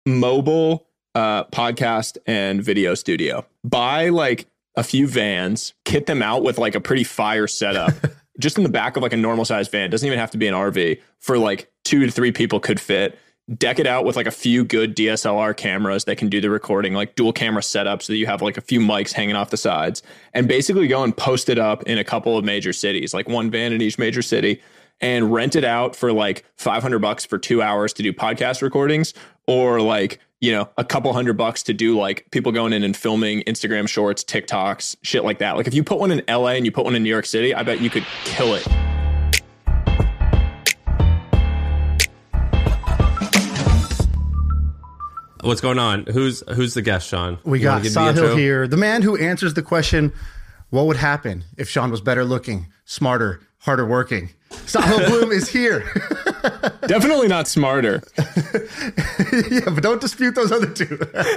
mobile podcast and video studio. Buy like a few vans, kit them out with like a pretty fire setup. Just in the back of like a normal size van, doesn't even have to be an RV, for like 2 to 3 people could fit. Deck it out with like a few good DSLR cameras that can do the recording, like dual camera setup, so that you have like a few mics hanging off the sides, and basically go and post it up in a couple of major cities, like one van in each major city, and rent it out for like $500 for 2 hours to do podcast recordings, or like, you know, a couple $100 to do like people going in and filming Instagram shorts, TikToks, shit like that. Like if you put one in LA and you put one in New York City, I bet you could kill it. What's going on? Who's the guest, Sean? We got Sahil here, the man who answers the question, what would happen if Sean was better looking, smarter, harder working? Sahil Bloom is here. Definitely not smarter. Yeah, but don't dispute those other two.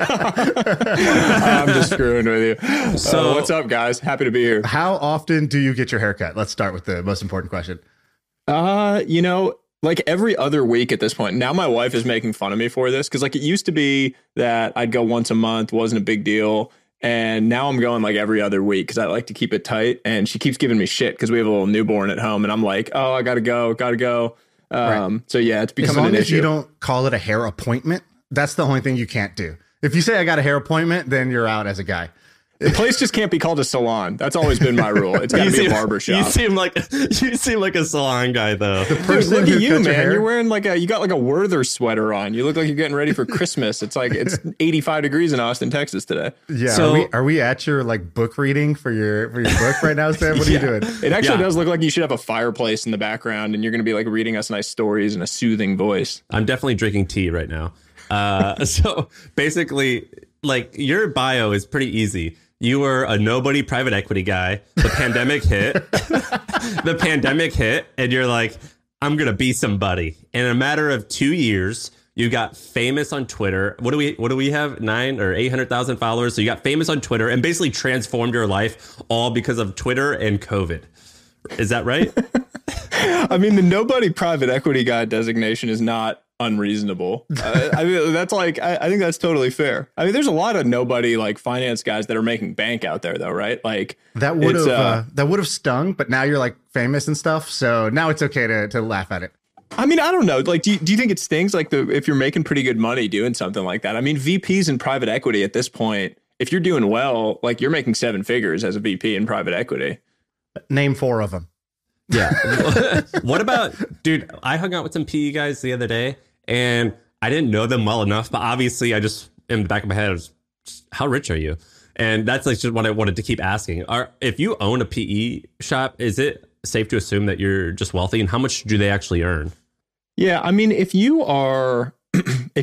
I'm just screwing with you. So what's up, guys? Happy to be here. How often do you get your haircut? Let's start with the most important question. You know, like every other week at this point. Now my wife is making fun of me for this, because like it used to be that I'd go once a month, wasn't a big deal. And now I'm going like every other week because I like to keep it tight. And she keeps giving me shit because we have a little newborn at home. And I'm like, oh, I gotta go. Right. So yeah, it's becoming an issue. As long as you don't call it a hair appointment, that's the only thing you can't do. If you say I got a hair appointment, then you're out as a guy. The place just can't be called a salon. That's always been my rule. It's got to be a barber shop. You seem like a salon guy, though. The person Dude, look at you, man. You're wearing like you got like a Werther sweater on. You look like you're getting ready for Christmas. It's like it's 85 degrees in Austin, Texas today. Yeah. So, are we at your like book reading for your book right now, Sam? What are you doing? It actually does look like you should have a fireplace in the background, and you're going to be like reading us nice stories in a soothing voice. I'm definitely drinking tea right now. So basically, like your bio is pretty easy. You were a nobody private equity guy. The pandemic hit. And you're like, I'm going to be somebody. And in a matter of 2 years, you got famous on Twitter. What do we have? 900,000 or 800,000 followers. So you got famous on Twitter and basically transformed your life all because of Twitter and COVID. Is that right? I mean, the nobody private equity guy designation is not unreasonable. I mean, that's like, I think that's totally fair. I mean, there's a lot of nobody like finance guys that are making bank out there though, right? Like that would have stung, but now you're like famous and stuff. So now it's okay to laugh at it. I mean, I don't know. Like, do you think it stings? Like if you're making pretty good money doing something like that? I mean, VPs in private equity at this point, if you're doing well, like you're making 7 figures as a VP in private equity. Name 4 of them. Yeah. What about, dude, I hung out with some PE guys the other day and I didn't know them well enough, but obviously I just, in the back of my head, I was, how rich are you? And that's like just what I wanted to keep asking. If you own a PE shop, is it safe to assume that you're just wealthy, and how much do they actually earn? Yeah. I mean, if you are a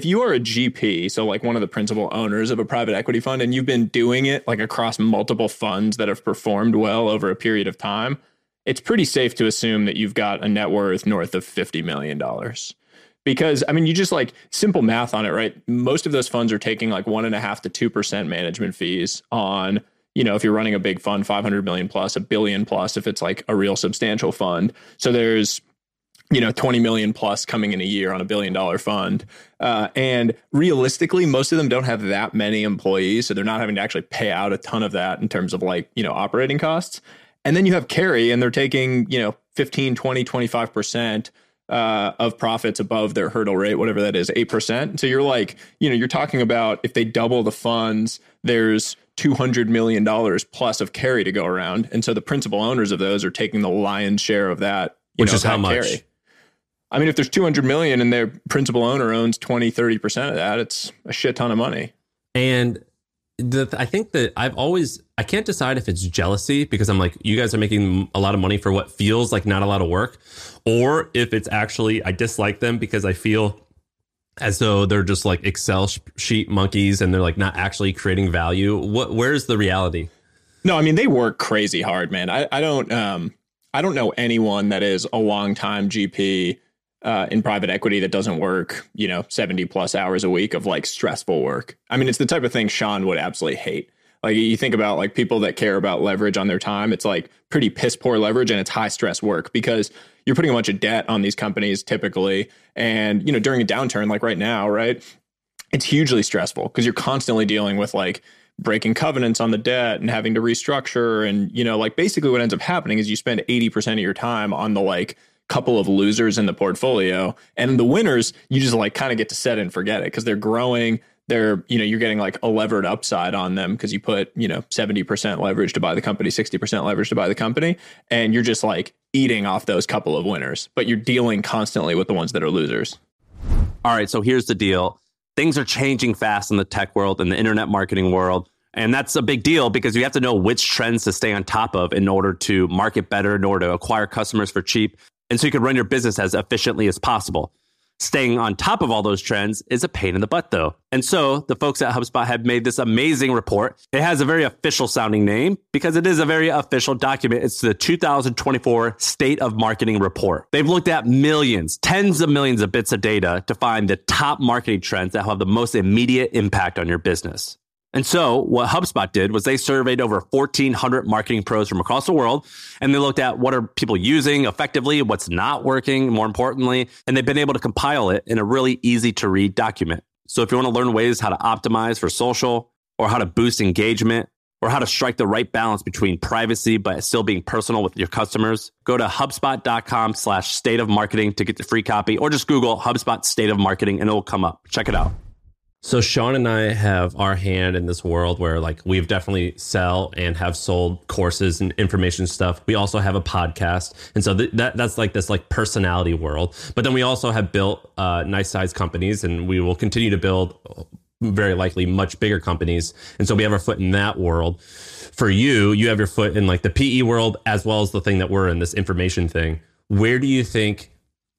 GP, so like one of the principal owners of a private equity fund, and you've been doing it like across multiple funds that have performed well over a period of time, it's pretty safe to assume that you've got a net worth north of $50 million. Because, I mean, you just like simple math on it, right? Most of those funds are taking like 1.5% to 2% management fees on, you know, if you're running a big fund, 500 million plus, $1 billion plus, if it's like a real substantial fund. So there's, you know, 20 million plus coming in a year on $1 billion fund. And realistically, most of them don't have that many employees. So they're not having to actually pay out a ton of that in terms of like, you know, operating costs. And then you have carry, and they're taking, you know, 15, 20, 25% of profits above their hurdle rate, whatever that is, 8%. So you're like, you know, you're talking about if they double the funds, there's $200 million plus of carry to go around. And so the principal owners of those are taking the lion's share of that. Which is how much? Carry. I mean, if there's 200 million and their principal owner owns 20, 30% of that, it's a shit ton of money. And I think that I can't decide if it's jealousy because I'm like, you guys are making a lot of money for what feels like not a lot of work, or if it's actually, I dislike them because I feel as though they're just like Excel sheet monkeys and they're like not actually creating value. Where's the reality? No, I mean, they work crazy hard, man. I don't know anyone that is a longtime GP in private equity that doesn't work, you know, 70 plus hours a week of like stressful work. I mean, it's the type of thing Sean would absolutely hate. Like you think about like people that care about leverage on their time, it's like pretty piss poor leverage and it's high stress work because you're putting a bunch of debt on these companies typically. And, you know, during a downturn like right now, right, it's hugely stressful because you're constantly dealing with like breaking covenants on the debt and having to restructure. And, you know, like basically what ends up happening is you spend 80% of your time on the like couple of losers in the portfolio, and the winners, you just like kind of get to set and forget it because they're growing. They're, you know, you're getting like a levered upside on them because you put, you know, 70% leverage to buy the company, 60% leverage to buy the company. And you're just like eating off those couple of winners, but you're dealing constantly with the ones that are losers. All right. So here's the deal. Things are changing fast in the tech world and the internet marketing world. And that's a big deal because you have to know which trends to stay on top of in order to market better, in order to acquire customers for cheap. And so you can run your business as efficiently as possible. Staying on top of all those trends is a pain in the butt, though. And so the folks at HubSpot have made this amazing report. It has a very official sounding name because it is a very official document. It's the 2024 State of Marketing Report. They've looked at millions, tens of millions of bits of data to find the top marketing trends that have the most immediate impact on your business. And so what HubSpot did was they surveyed over 1,400 marketing pros from across the world, and they looked at what are people using effectively, what's not working, more importantly, and they've been able to compile it in a really easy to read document. So if you want to learn ways how to optimize for social, or how to boost engagement, or how to strike the right balance between privacy but still being personal with your customers, go to HubSpot.com/state of marketing to get the free copy, or just Google HubSpot State of Marketing and it will come up. Check it out. So Sean and I have our hand in this world where like we've definitely sell and have sold courses and information stuff. We also have a podcast. And so that's like this like personality world. But then we also have built nice sized companies, and we will continue to build very likely much bigger companies. And so we have our foot in that world. For you, you have your foot in like the PE world as well as the thing that we're in, this information thing. Where do you think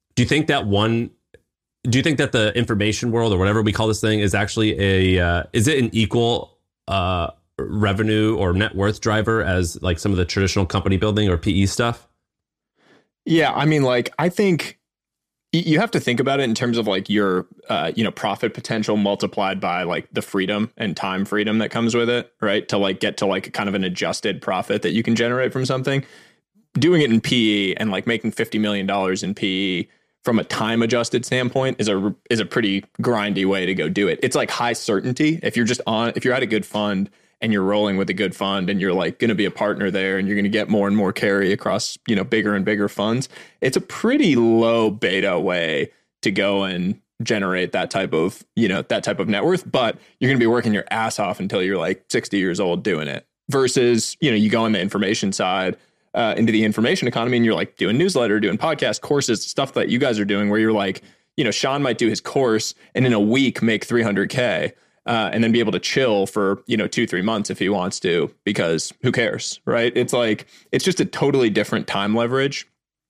that the information world or whatever we call this thing is actually is it an equal revenue or net worth driver as like some of the traditional company building or PE stuff? Yeah, I mean, like, I think you have to think about it in terms of like your, profit potential multiplied by like the freedom and time freedom that comes with it, right? To like get to like kind of an adjusted profit that you can generate from something. Doing it in PE and like making $50 million in PE from a time adjusted standpoint is a pretty grindy way to go do it. It's like high certainty. If you're at a good fund and you're rolling with a good fund and you're like going to be a partner there and you're going to get more and more carry across, you know, bigger and bigger funds, it's a pretty low beta way to go and generate that type of net worth. But you're going to be working your ass off until you're like 60 years old doing it versus, you know, you go on the information side, into the information economy, and you're like doing newsletter, doing podcast courses, stuff that you guys are doing where you're like, you know, Sean might do his course and in a week make 300K and then be able to chill for, you know, 2-3 months if he wants to, because who cares, right? It's like, it's just a totally different time leverage.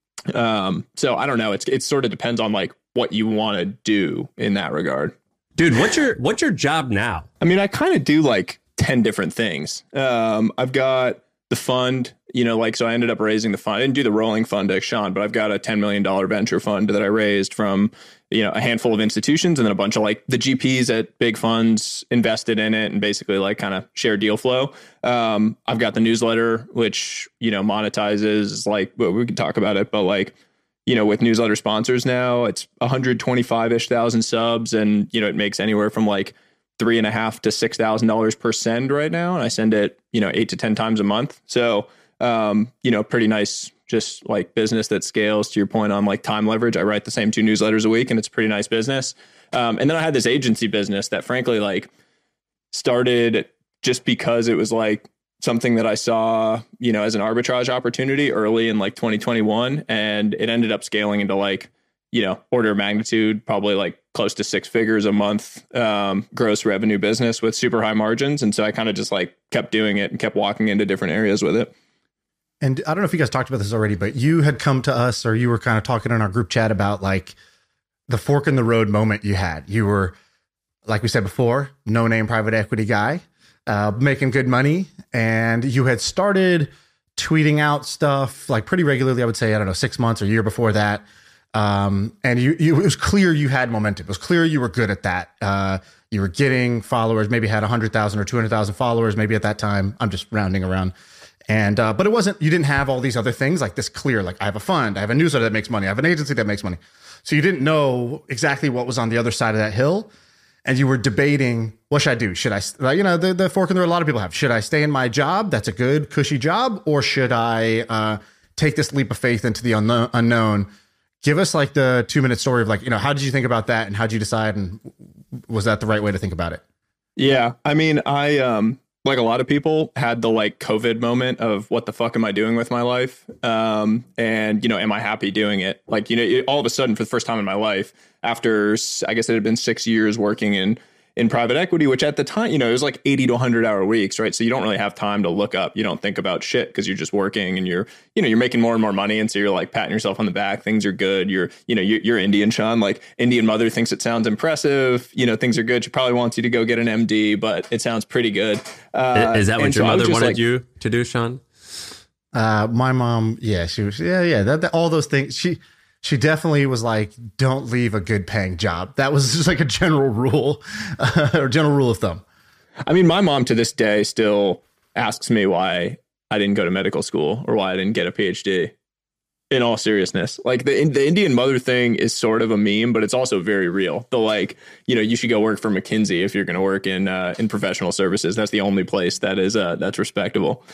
So I don't know. It sort of depends on like what you want to do in that regard. Dude, what's your job now? I mean, I kind of do like 10 different things. I've got the fund, you know, like, so I ended up raising the fund. I didn't do the rolling fund like Sean, but I've got a $10 million venture fund that I raised from, you know, a handful of institutions, and then a bunch of like the GPs at big funds invested in it and basically like kind of share deal flow. I've got the newsletter, which, you know, monetizes like, well, we can talk about it, but like, you know, with newsletter sponsors now, it's 125-ish thousand subs, and, you know, it makes anywhere from like $3,500 to $6,000 per send right now. And I send it, you know, 8 to 10 times a month. So, you know, pretty nice, just like business that scales. To your point on like time leverage, I write the same 2 newsletters a week, and it's a pretty nice business. And then I had this agency business that frankly like started just because it was like something that I saw, you know, as an arbitrage opportunity early in like 2021. And it ended up scaling into like, you know, order of magnitude, probably like close to 6 figures a month, gross revenue business with super high margins. And so I kind of just like kept doing it and kept walking into different areas with it. And I don't know if you guys talked about this already, but you had come to us, or you were kind of talking in our group chat about like the fork in the road moment you had. You were, like we said before, no name private equity guy, making good money. And you had started tweeting out stuff like pretty regularly, I would say, I don't know, 6 months or a year before that. And it was clear you had momentum. It was clear you were good at that. You were getting followers, maybe had 100,000 or 200,000 followers, maybe at that time. I'm just rounding around. And, but it wasn't, you didn't have all these other things like this clear, like I have a fund, I have a newsletter that makes money, I have an agency that makes money. So you didn't know exactly what was on the other side of that hill. and you were debating, what should I do? Should I, the fork in the road a lot of people have. Should I stay in my job? That's a good, cushy job. Or should I take this leap of faith into the unknown? Give us like the 2-minute story of like, how did you think about that? And how did you decide? And was that the right way to think about it? Yeah. I mean, I, like a lot of people, had the like COVID moment of what the fuck am I doing with my life? And, am I happy doing it? Like, all of a sudden for the first time in my life, after, I guess it had been 6 years working in private equity, which at the time, it was like 80 to 100 hour weeks, right? So you don't really have time to look up. You don't think about shit because you're just working and you're making more and more money. And so you're like patting yourself on the back. Things are good. You're Indian, Sean, like Indian mother thinks it sounds impressive. Things are good. She probably wants you to go get an MD, but it sounds pretty good. Is that what your mother wanted you to do, Sean? My mom, yeah, she was, that all those things. She definitely was like, don't leave a good paying job. That was just like a general rule or general rule of thumb. I mean, my mom to this day still asks me why I didn't go to medical school or why I didn't get a PhD. In all seriousness, like the Indian mother thing is sort of a meme, but it's also very real. The like, you should go work for McKinsey if you're going to work in professional services. That's the only place that is that's respectable.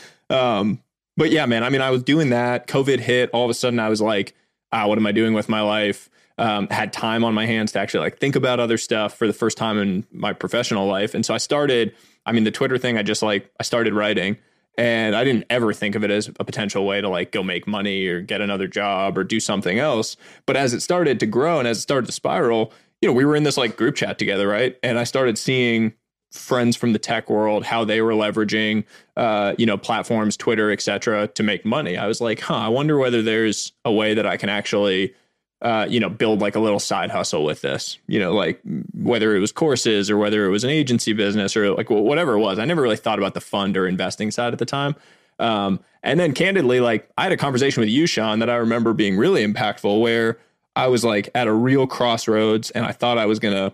But yeah, man, I mean, I was doing that. COVID hit. All of a sudden I was like, what am I doing with my life? Had time on my hands to actually like think about other stuff for the first time in my professional life. And so I started, the Twitter thing, I started writing, and I didn't ever think of it as a potential way to like go make money or get another job or do something else. But as it started to grow and as it started to spiral, we were in this like group chat together, right? And I started seeing friends from the tech world, how they were leveraging, platforms, Twitter, et cetera, to make money. I was like, I wonder whether there's a way that I can actually, build like a little side hustle with this, like whether it was courses or whether it was an agency business or like whatever it was. I never really thought about the fund or investing side at the time. And then candidly, like I had a conversation with you, Sean, that I remember being really impactful, where I was like at a real crossroads and I thought I was going to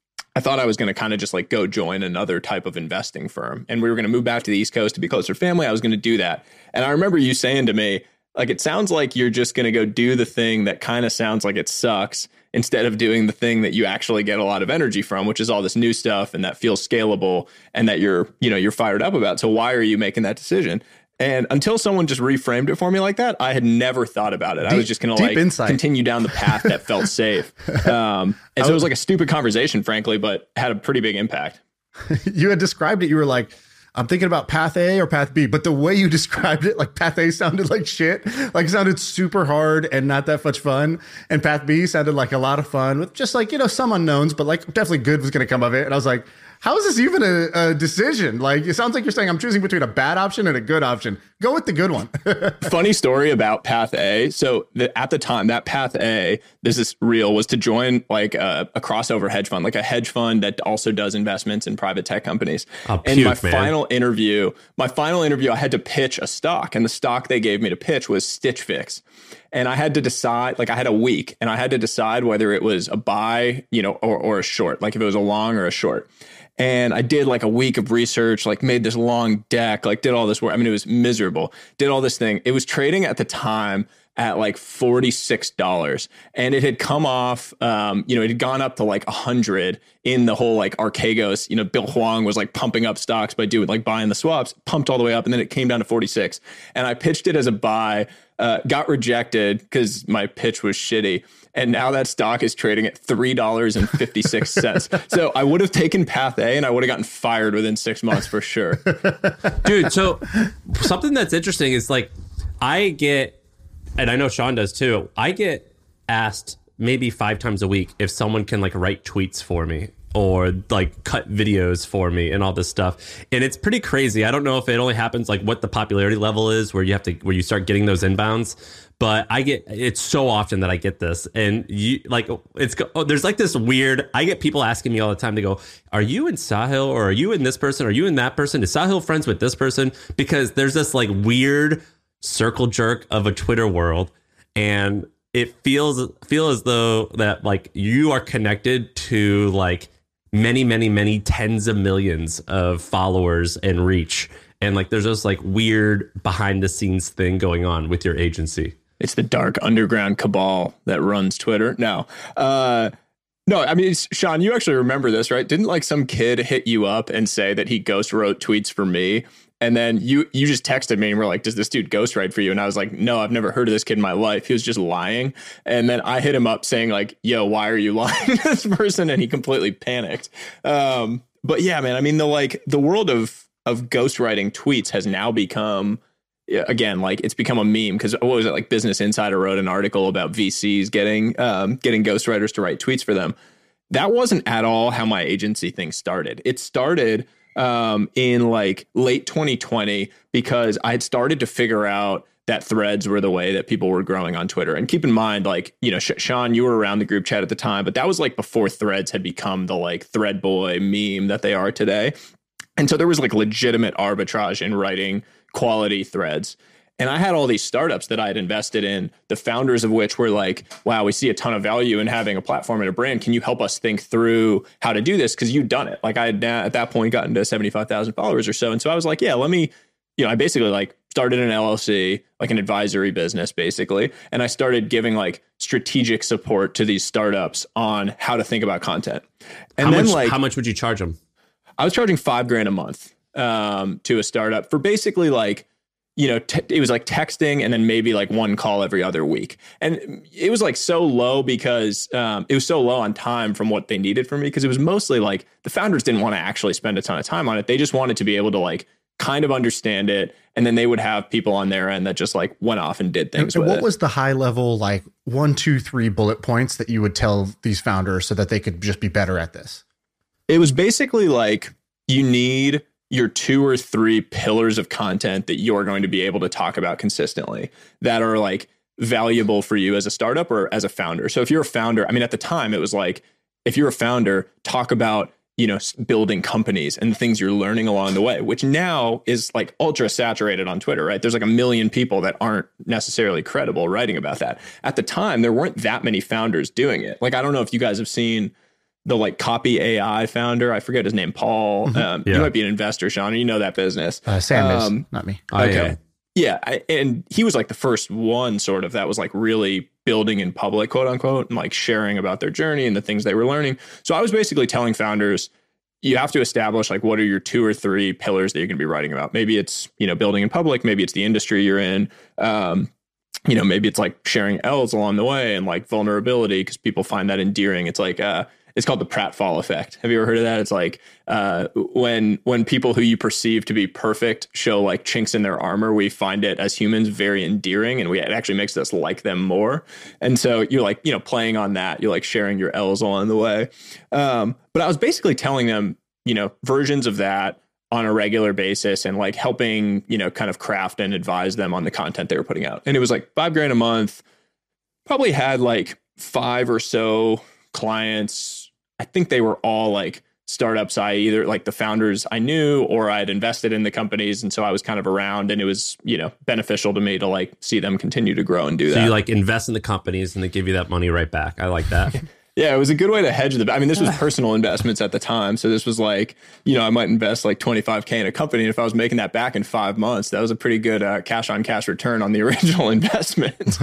kind of just like go join another type of investing firm. And we were going to move back to the East Coast to be closer to family. I was going to do that. And I remember you saying to me, like, it sounds like you're just going to go do the thing that kind of sounds like it sucks instead of doing the thing that you actually get a lot of energy from, which is all this new stuff and that feels scalable and that you're fired up about. So why are you making that decision? And until someone just reframed it for me like that, I had never thought about it. I was just going to like continue down the path that felt safe. And so it was like a stupid conversation, frankly, but had a pretty big impact. You had described it. You were like, I'm thinking about path A or path B, but the way you described it, like path A sounded like shit, like it sounded super hard and not that much fun. And path B sounded like a lot of fun with just like, some unknowns, but like definitely good was going to come of it. And I was like, how is this even a decision? Like, it sounds like you're saying I'm choosing between a bad option and a good option. Go with the good one. Funny story about Path A. So at the time, that Path A, this is real, was to join like a crossover hedge fund, like a hedge fund that also does investments in private tech companies. Final interview, I had to pitch a stock, and the stock they gave me to pitch was Stitch Fix. And I had to decide, like I had a week, and I had to decide whether it was a buy, or a short, like if it was a long or a short. And I did like a week of research, like made this long deck, like did all this work. I mean, it was miserable. Did all this thing. It was trading at the time at like $46. And it had come off, it had gone up to like 100 in the whole like Archegos, Bill Huang was like pumping up stocks by buying the swaps, pumped all the way up. And then it came down to 46. And I pitched it as a buy, got rejected because my pitch was shitty. And now that stock is trading at $3.56. So I would have taken Path A and I would have gotten fired within 6 months for sure. Dude, so something that's interesting is like I get, and I know Sean does too, I get asked maybe 5 times a week if someone can like write tweets for me or like cut videos for me and all this stuff. And it's pretty crazy. I don't know if it only happens like what the popularity level is where you start getting those inbounds. But it's so often that I get this, and there's like this weird, I get people asking me all the time to go, are you in Sahil or are you in this person? Are you in that person? Is Sahil friends with this person? Because there's this like weird circle jerk of a Twitter world. And it feel as though that like you are connected to like many, many, many tens of millions of followers and reach. And like, there's this like weird behind the scenes thing going on with your agency. It's the dark underground cabal that runs Twitter. No, No, I mean, Sean, you actually remember this, right? Didn't like some kid hit you up and say that he ghost wrote tweets for me? And then you just texted me and were like, does this dude ghostwrite for you? And I was like, no, I've never heard of this kid in my life. He was just lying. And then I hit him up saying like, yo, why are you lying to this person? And he completely panicked. But yeah, man, I mean, the world of ghostwriting tweets has now become, again, like it's become a meme because what was it, like Business Insider wrote an article about VCs getting ghostwriters to write tweets for them. That wasn't at all how my agency thing started. It started in like late 2020 because I had started to figure out that threads were the way that people were growing on Twitter. And keep in mind, like, you know, Sean, you were around the group chat at the time, but that was like before threads had become the like thread boy meme that they are today. And so there was like legitimate arbitrage in writing quality threads. And I had all these startups that I had invested in, the founders of which were like, wow, we see a ton of value in having a platform and a brand. Can you help us think through how to do this? Because you'd done it. Like I had at that point gotten to 75,000 followers or so. And so I was like, yeah, let me, you know, I basically like started an LLC, like an advisory business basically. And I started giving like strategic support to these startups on how to think about content. And how much would you charge them? I was charging $5,000 a month to a startup for basically like, you know, it was like texting and then maybe like one call every other week. And it was like so low because it was so low on time from what they needed from me, because it was mostly like the founders didn't want to actually spend a ton of time on it. They just wanted to be able to like kind of understand it. And then they would have people on their end that just like went off and did things. And with what it. was the high level, like 1, 2, 3 bullet points that you would tell these founders so that they could just be better at this? It was basically like you need your 2 or 3 pillars of content that you're going to be able to talk about consistently that are like valuable for you as a startup or as a founder. So if you're a founder, I mean, at the time it was like, if you're a founder, talk about, you know, building companies and the things you're learning along the way, which now is like ultra saturated on Twitter, right? There's like 1 million people that aren't necessarily credible writing about that. At the time, there weren't that many founders doing it. Like, I don't know if you guys have seen the like Copy AI founder. I forget his name, Paul. You might be an investor, Sean. You know that business. Sam is, not me. Okay. Yeah. And he was like the first one sort of that was like really building in public, quote unquote, and like sharing about their journey and the things they were learning. So I was basically telling founders, you have to establish like what are your 2 or 3 pillars that you're going to be writing about. Maybe it's, you know, building in public. Maybe it's the industry you're in. You know, maybe it's like sharing L's along the way and like vulnerability because people find that endearing. It's like, it's called the pratfall effect. Have you ever heard of that? It's like when people who you perceive to be perfect show like chinks in their armor, we find it as humans very endearing, and it actually makes us like them more. And so you're like, you know, playing on that, you're like sharing your L's along the way. But I was basically telling them, you know, versions of that on a regular basis and like helping, you know, kind of craft and advise them on the content they were putting out. And it was like $5,000 a month, probably had like 5 or so clients. I think they were all like startups. I either like the founders I knew or I'd invested in the companies. And so I was kind of around, and it was, you know, beneficial to me to like see them continue to grow and do that. So you like invest in the companies and they give you that money right back. I like that. Yeah, it was a good way to hedge I mean, this was personal investments at the time. So this was like, you know, I might invest like $25,000 in a company. And if I was making that back in 5 months, that was a pretty good cash on cash return on the original investment.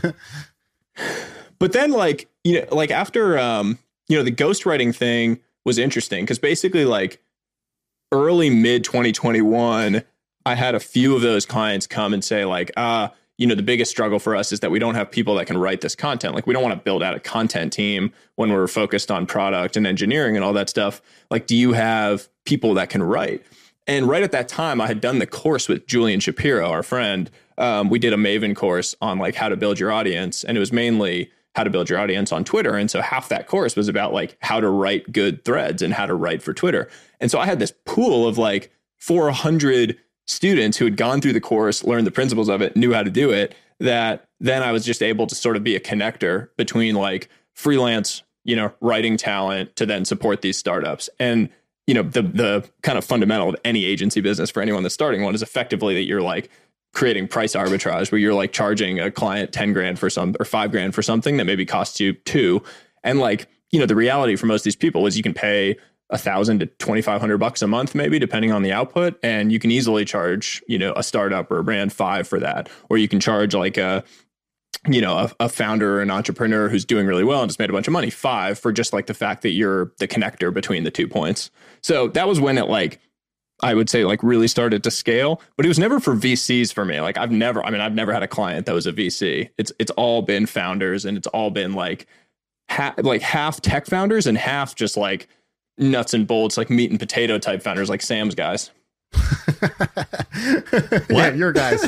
But then like, you know, like after, you know, the ghostwriting thing was interesting because basically like early mid 2021, I had a few of those clients come and say like, you know, the biggest struggle for us is that we don't have people that can write this content. Like we don't want to build out a content team when we're focused on product and engineering and all that stuff. Like, do you have people that can write? And right at that time, I had done the course with Julian Shapiro, our friend. We did a Maven course on like how to build your audience. And it was mainly how to build your audience on Twitter. And so half that course was about like how to write good threads and how to write for Twitter. And so I had this pool of like 400 students who had gone through the course, learned the principles of it, knew how to do it, that then I was just able to sort of be a connector between like freelance, you know, writing talent to then support these startups. And, you know, the kind of fundamental of any agency business for anyone that's starting one is effectively that you're like creating price arbitrage where you're like charging a client $10,000 for some or $5,000 for something that maybe costs you $2,000. And like, you know, the reality for most of these people is you can pay $1,000 to $2,500 a month, maybe depending on the output. And you can easily charge, you know, a startup or a brand $5,000 for that. Or you can charge like a a founder or an entrepreneur who's doing really well and just made a bunch of money. 5 for just like the fact that you're the connector between the 2 points. So that was when it like, I would say like really started to scale, but it was never for VCs for me. Like I've never had a client that was a VC. It's all been founders, and it's all been like half tech founders and half just like nuts and bolts, like meat and potato type founders, like Sam's guys. Yeah, your guys.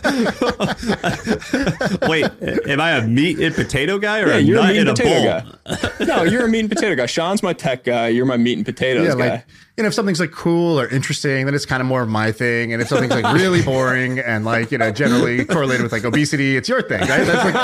Wait, am I a meat and potato guy or You're nut a meat in and a potato bowl? guy. No, you're a meat and potato guy. Sean's my tech guy. You're my meat and potatoes guy. Like, if something's like cool or interesting, then it's kind of more of my thing. And if something's like really boring and like, generally correlated with like obesity, it's your thing, right?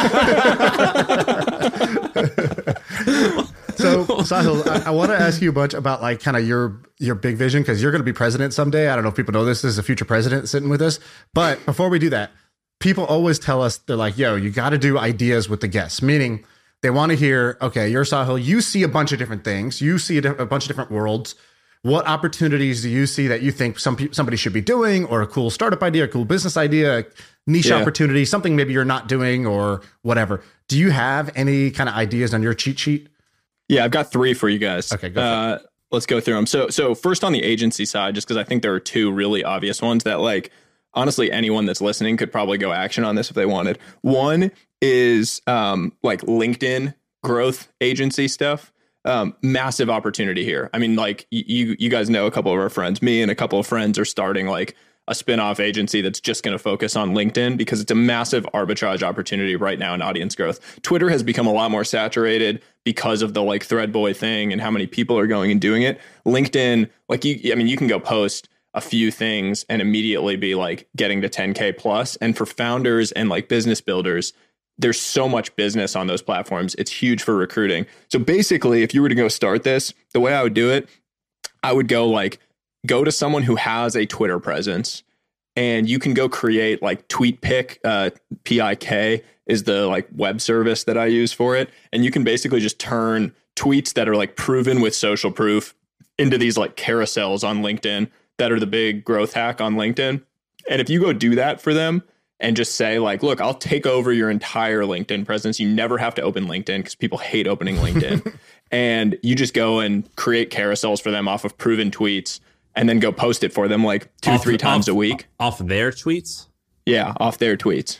That's like. So Sahil, I want to ask you a bunch about like kind of your big vision, because you're going to be president someday. I don't know if people know this. There's a future president sitting with us. But before we do that, people always tell us, they're like, yo, you got to do ideas with the guests, meaning they want to hear, okay, you're Sahil, you see a bunch of different things. You see a bunch of different worlds. What opportunities do you see that you think somebody should be doing, or a cool startup idea, a cool business idea, a niche opportunity, something maybe you're not doing or whatever? Do you have any kind of ideas on your cheat sheet? Yeah, I've got 3 for you guys. Okay, go for it. Let's go through them. So first on the agency side, just because I think there are 2 really obvious ones that like, honestly, anyone that's listening could probably go action on this if they wanted. One is like LinkedIn growth agency stuff. Massive opportunity here. I mean, like you guys know a couple of our friends, me and a couple of friends are starting like a spin-off agency that's just going to focus on LinkedIn, because it's a massive arbitrage opportunity right now in audience growth. Twitter has become a lot more saturated because of the like Threadboy thing and how many people are going and doing it. LinkedIn, like you can go post a few things and immediately be like getting to 10K plus. And for founders and like business builders, there's so much business on those platforms. It's huge for recruiting. So basically, if you were to go start this, the way I would do it, I would go to someone who has a Twitter presence, and you can go create like TweetPic, PIK is the like web service that I use for it. And you can basically just turn tweets that are like proven with social proof into these like carousels on LinkedIn that are the big growth hack on LinkedIn. And if you go do that for them and just say like, look, I'll take over your entire LinkedIn presence. You never have to open LinkedIn because people hate opening LinkedIn. And you just go and create carousels for them off of proven tweets, and then go post it for them like 2-3 times a week. Off their tweets? Yeah, off their tweets.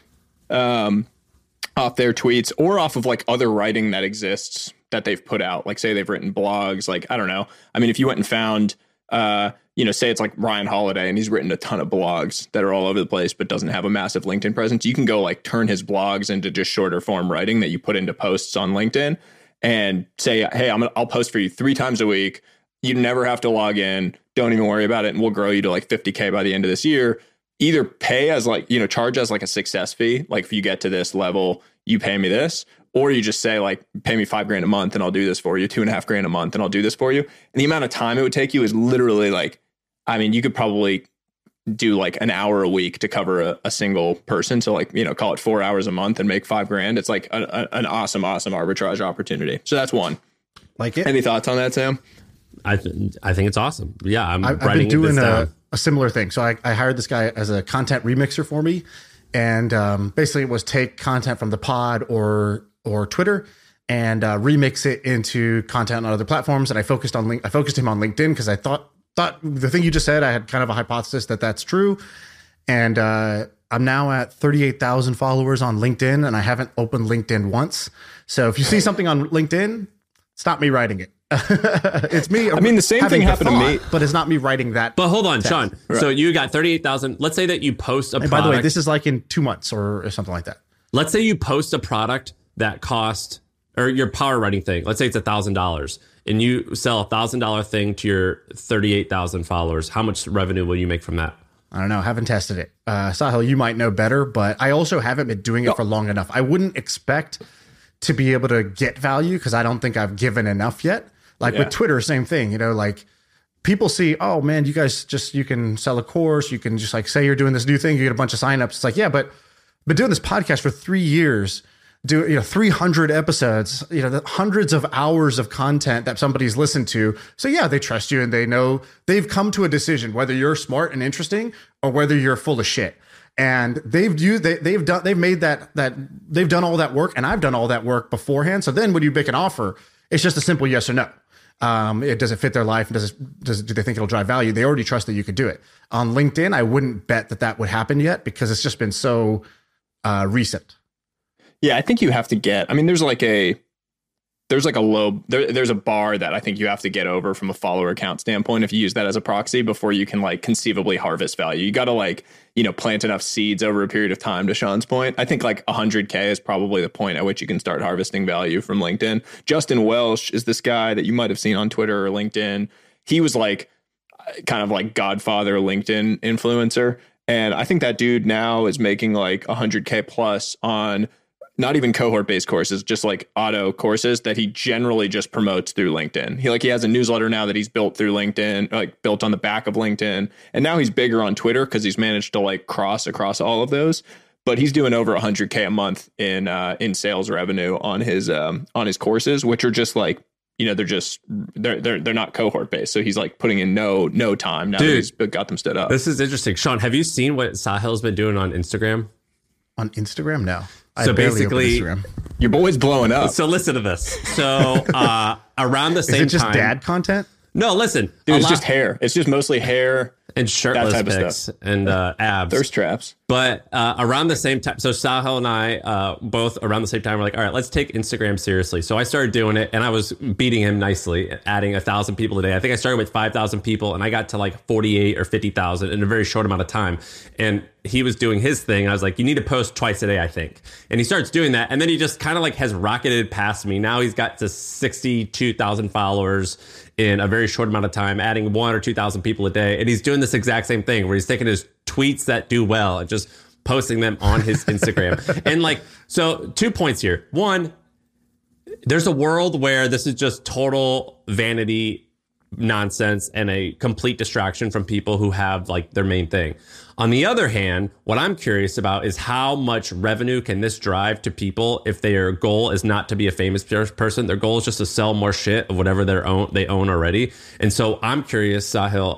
Off their tweets, or off of like other writing that exists that they've put out. Like say they've written blogs, like, I don't know. I mean, if you went and found, say it's like Ryan Holiday and he's written a ton of blogs that are all over the place, but doesn't have a massive LinkedIn presence. You can go like turn his blogs into just shorter form writing that you put into posts on LinkedIn and say, hey, I'll post for you 3 times a week. You never have to log in. Don't even worry about it. And we'll grow you to like 50K by the end of this year. Either pay as like, charge as like a success fee. Like if you get to this level, you pay me this, or you just say like, pay me $5,000 a month and I'll do this for you, $2,500 a month and I'll do this for you. And the amount of time it would take you is literally like, I mean, you could probably do like an hour a week to cover a single person. So like, call it 4 hours a month and make $5,000. It's like an awesome arbitrage opportunity. So that's one. Like it. Any thoughts on that, Sam? I think it's awesome. Yeah, I've been doing a similar thing. So I hired this guy as a content remixer for me, and basically it was take content from the pod or Twitter and remix it into content on other platforms. And I focused him on LinkedIn because I thought the thing you just said, I had kind of a hypothesis that that's true. And I'm now at 38,000 followers on LinkedIn, and I haven't opened LinkedIn once. So if you see something on LinkedIn, stop me writing it. It's me. I mean, the same thing happened to me, but it's not me writing that. But hold on, text. Sean. Right. So you got 38,000. Let's say that you post a product. By the way, this is like in 2 months or something like that. Let's say you post a product that cost, or your power writing thing. Let's say it's $1,000, and you sell a $1,000 thing to your 38,000 followers. How much revenue will you make from that? I don't know. Haven't tested it. Sahil, you might know better, but I also haven't been doing it for long enough. I wouldn't expect to be able to get value because I don't think I've given enough yet. Like with Twitter, same thing, like people see, oh man, you guys you can sell a course. You can just like say you're doing this new thing. You get a bunch of signups. It's like, yeah, but doing this podcast for 3 years, 300 episodes, the hundreds of hours of content that somebody's listened to. So yeah, they trust you and they know they've come to a decision, whether you're smart and interesting or whether you're full of shit. And they've made that they've done all that work, and I've done all that work beforehand. So then when you make an offer, it's just a simple yes or no. Does it fit their life? Do they think it'll drive value? They already trust that you could do it. On LinkedIn, I wouldn't bet that would happen yet because it's just been so recent. Yeah, I think you have to get, I mean, there's a bar that I think you have to get over from a follower count standpoint if you use that as a proxy before you can like conceivably harvest value. You got to like, plant enough seeds over a period of time, to Sean's point. I think like 100K is probably the point at which you can start harvesting value from LinkedIn. Justin Welsh is this guy that you might have seen on Twitter or LinkedIn. He was like kind of like Godfather LinkedIn influencer. And I think that dude now is making like 100K plus on not even cohort-based courses, just like auto courses that he generally just promotes through LinkedIn. He has a newsletter now that he's built through LinkedIn, like built on the back of LinkedIn. And now he's bigger on Twitter because he's managed to like cross across all of those. But he's doing over 100K a month in sales revenue on his courses, which are just like, they're not cohort based. So he's like putting in no time now that he's got them stood up. This is interesting. Sean, have you seen what Sahil's been doing on Instagram? On Instagram? No. So basically, your boy's blowing up. So listen to this. So around the same time, is it just dad content? No, listen. Dude, it's just hair. It's just mostly hair and shirtless pics and abs, thirst traps. But around the same time, so Sahil and I both around the same time were like, all right, let's take Instagram seriously. So I started doing it, and I was beating him nicely, adding 1,000 people a day. I think I started with 5,000 people, and I got to like 48 or 50,000 in a very short amount of time. And he was doing his thing. I was like, you need to post twice a day, I think. And he starts doing that, and then he just kind of like has rocketed past me. Now he's got to 62,000 followers in a very short amount of time, adding 1,000 or 2,000 people a day. And he's doing this exact same thing where he's taking his tweets that do well and just posting them on his Instagram. And like, so 2 points here. One, there's a world where this is just total vanity nonsense and a complete distraction from people who have like their main thing. On the other hand, what I'm curious about is how much revenue can this drive to people if their goal is not to be a famous person. Their goal is just to sell more shit of whatever they own already. And so I'm curious, Sahil,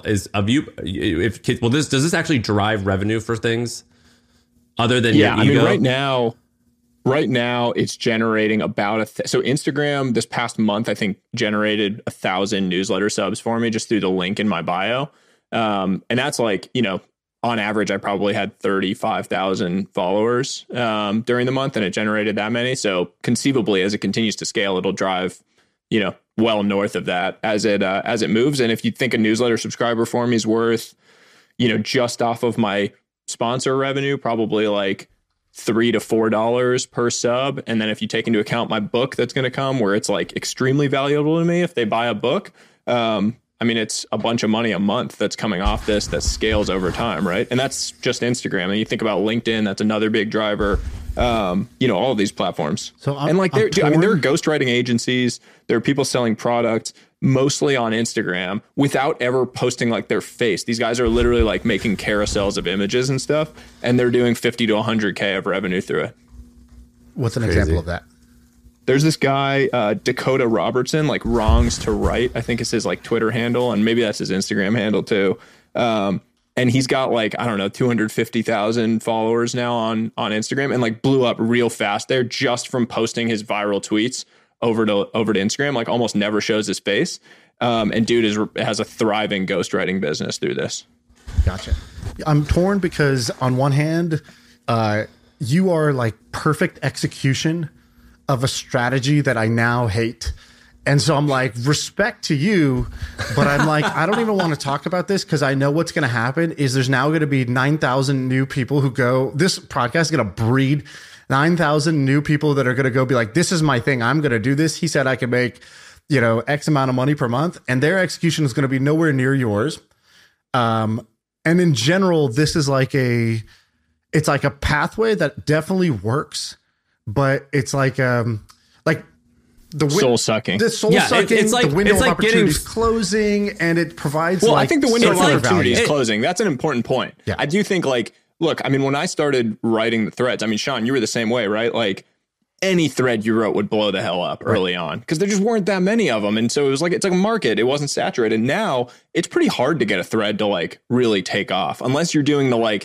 does this actually drive revenue for things other than your ego? I mean, right now it's generating about so Instagram this past month I think generated 1,000 newsletter subs for me just through the link in my bio, and that's like on average I probably had 35,000 followers during the month, and it generated that many. So conceivably, as it continues to scale, it'll drive well north of that as it moves. And if you think a newsletter subscriber for me is worth just off of my sponsor revenue, probably like $3 to $4 per sub. And then if you take into account my book that's going to come, where it's like extremely valuable to me if they buy a book, I mean, it's a bunch of money a month that's coming off this that scales over time, right? And that's just Instagram. And you think about LinkedIn, that's another big driver. All of these platforms. So there are ghostwriting agencies. There are people selling products mostly on Instagram without ever posting like their face. These guys are literally like making carousels of images and stuff, and they're doing 50 to 100K of revenue through it. What's an example of that? There's this guy, Dakota Robertson, like Wrongs to Right, I think is his like Twitter handle, and maybe that's his Instagram handle too. And he's got like, I don't know, 250,000 followers now on Instagram, and like blew up real fast there just from posting his viral tweets over to Instagram, like almost never shows his face. And dude has a thriving ghostwriting business through this. Gotcha. I'm torn because on one hand, you are like perfect execution of a strategy that I now hate. And so I'm like, respect to you, but I'm like, I don't even want to talk about this because I know what's going to happen is there's now going to be 9,000 new people who go, this podcast is going to breed 9,000 new people that are going to go be like, this is my thing. I'm going to do this. He said I could make, X amount of money per month, and their execution is going to be nowhere near yours. And in general, this is it's like a pathway that definitely works, but it's like the soul sucking. The soul sucking. It's like the window of opportunity is closing, and it provides. Well, I think the window of opportunity is value. closing. That's an important point. Yeah. I do think look, I mean, when I started writing the threads, I mean, Sean, you were the same way, right? Like any thread you wrote would blow the hell up early on because there just weren't that many of them, and so it was like it's like a market. It wasn't saturated. Now it's pretty hard to get a thread to like really take off unless you're doing the like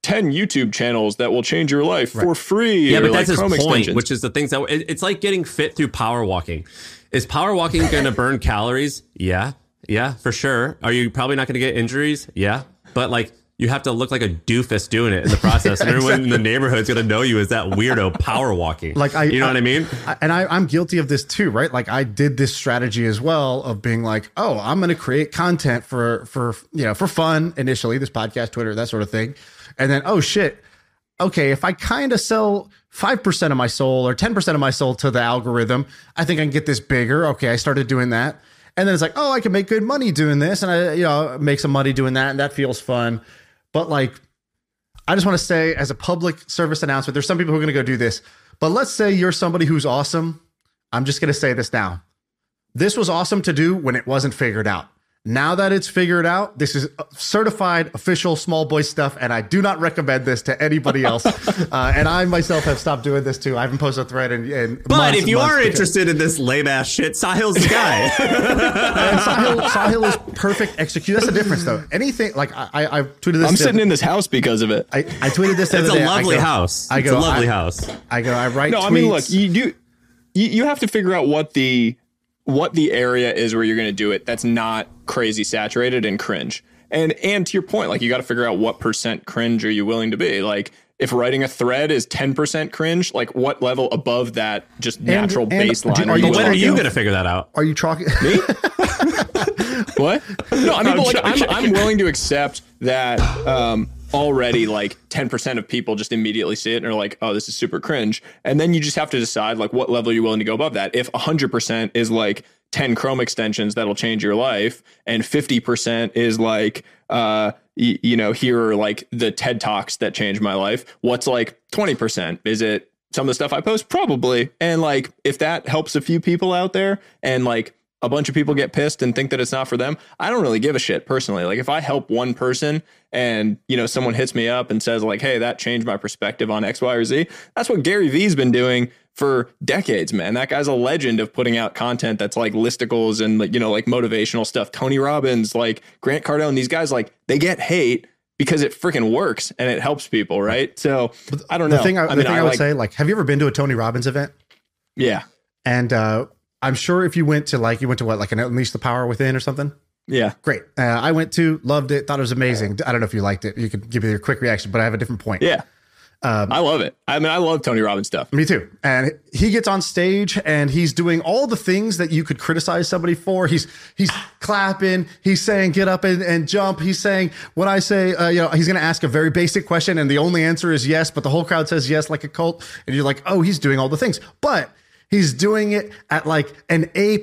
10 YouTube channels that will change your life for free. Yeah, but like that's Chrome his point, extensions. which is the things that it's like getting fit through power walking. Is power walking going to burn calories? Yeah, for sure. Are you probably not going to get injuries? Yeah, but like you have to look like a doofus doing it in the process, and everyone in the neighborhood's going to know you as that weirdo power walking. Like you know what I mean? I'm guilty of this too, right? Like I did this strategy as well of being like, oh, I'm going to create content for fun initially, this podcast, Twitter, that sort of thing. And then, oh shit, okay, if I kind of sell 5% of my soul or 10% of my soul to the algorithm, I think I can get this bigger. Okay, I started doing that. And then it's like, oh, I can make good money doing this. And I, make some money doing that. And that feels fun. But like, I just want to say as a public service announcement, there's some people who are going to go do this. But let's say you're somebody who's awesome. I'm just going to say this now. This was awesome to do when it wasn't figured out. Now that it's figured out, this is certified official small boy stuff, and I do not recommend this to anybody else. And I myself have stopped doing this too. I haven't posted a thread in But if you are interested in this lame ass shit, Sahil's the guy. And Sahil is perfect execute. That's the difference, though. Anything like I tweeted this. I'm sitting in this house because of it. I tweeted this. It's a lovely house. It's a lovely house. I write. No, tweets. I mean, look, you have to figure out what the area is where you're going to do it. That's not crazy saturated and cringe. And to your point, like you got to figure out what % cringe are you willing to be. Like if writing a thread is 10% cringe, like what level above that just natural baseline are you? When are you going to figure that out? Are you talking me? What? No, I mean, but like I'm willing to accept that already like 10% of people just immediately see it and are like, oh, this is super cringe. And then you just have to decide like what level you're willing to go above that. If 100% is like 10 Chrome extensions that'll change your life, and 50% is like, here are like the TED Talks that changed my life. What's like 20%? Is it some of the stuff I post? Probably. And like, if that helps a few people out there and like a bunch of people get pissed and think that it's not for them, I don't really give a shit personally. Like if I help one person and, someone hits me up and says like, hey, that changed my perspective on X, Y, or Z. That's what Gary Vee's been doing for decades, man. That guy's a legend of putting out content that's like listicles and like motivational stuff. Tony Robbins, like Grant Cardone, these guys, like they get hate because it freaking works and it helps people. Right. So I don't know. The thing I would say, like, have you ever been to a Tony Robbins event? Yeah. And, I'm sure if you went to what, like an Unleash the Power Within or something? Yeah. Great. I went to, loved it, thought it was amazing. I don't know if you liked it. You could give me your quick reaction, but I have a different point. Yeah. I love it. I mean, I love Tony Robbins stuff. Me too. And he gets on stage and he's doing all the things that you could criticize somebody for. He's clapping. He's saying, get up and jump. He's saying, when I say, he's going to ask a very basic question and the only answer is yes, but the whole crowd says yes, like a cult. And you're like, oh, he's doing all the things. But he's doing it at like an A++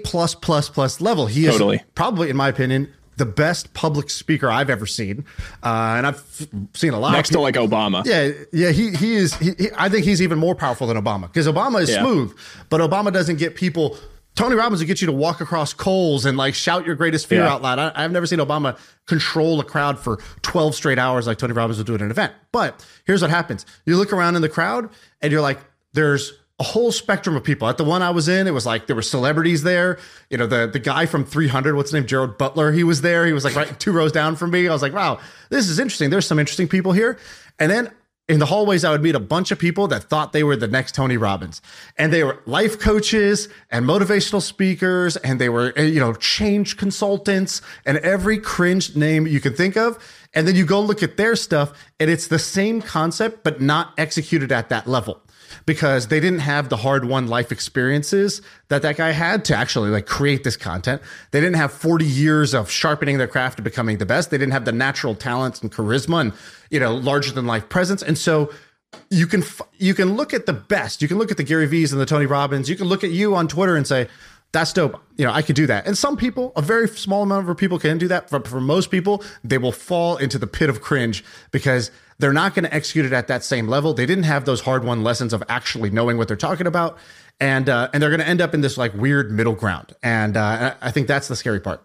level. He is probably, in my opinion, the best public speaker I've ever seen. And I've seen a lot. Next to like Obama. Yeah. He is. I think he's even more powerful than Obama because Obama is smooth, but Obama doesn't get people. Tony Robbins will get you to walk across coals and like shout your greatest fear out loud. I've never seen Obama control a crowd for 12 straight hours like Tony Robbins would do at an event. But here's what happens. You look around in the crowd and you're like, there's a whole spectrum of people. At the one I was in, it was like there were celebrities there. The guy from 300, what's his name? Gerald Butler. He was there. He was like right 2 rows down from me. I was like, wow, this is interesting. There's some interesting people here. And then in the hallways, I would meet a bunch of people that thought they were the next Tony Robbins. And they were life coaches and motivational speakers. And they were, change consultants and every cringe name you can think of. And then you go look at their stuff and it's the same concept, but not executed at that level. Because they didn't have the hard-won life experiences that guy had to actually like create this content. They didn't have 40 years of sharpening their craft to becoming the best. They didn't have the natural talents and charisma and, larger than life presence. And so you can look at the best. You can look at the Gary Vee's and the Tony Robbins. You can look at you on Twitter and say, that's dope. I could do that. And some people, a very small number of people can do that. But for most people, they will fall into the pit of cringe because they're not going to execute it at that same level. They didn't have those hard-won lessons of actually knowing what they're talking about. And they're going to end up in this like weird middle ground. And I think that's the scary part.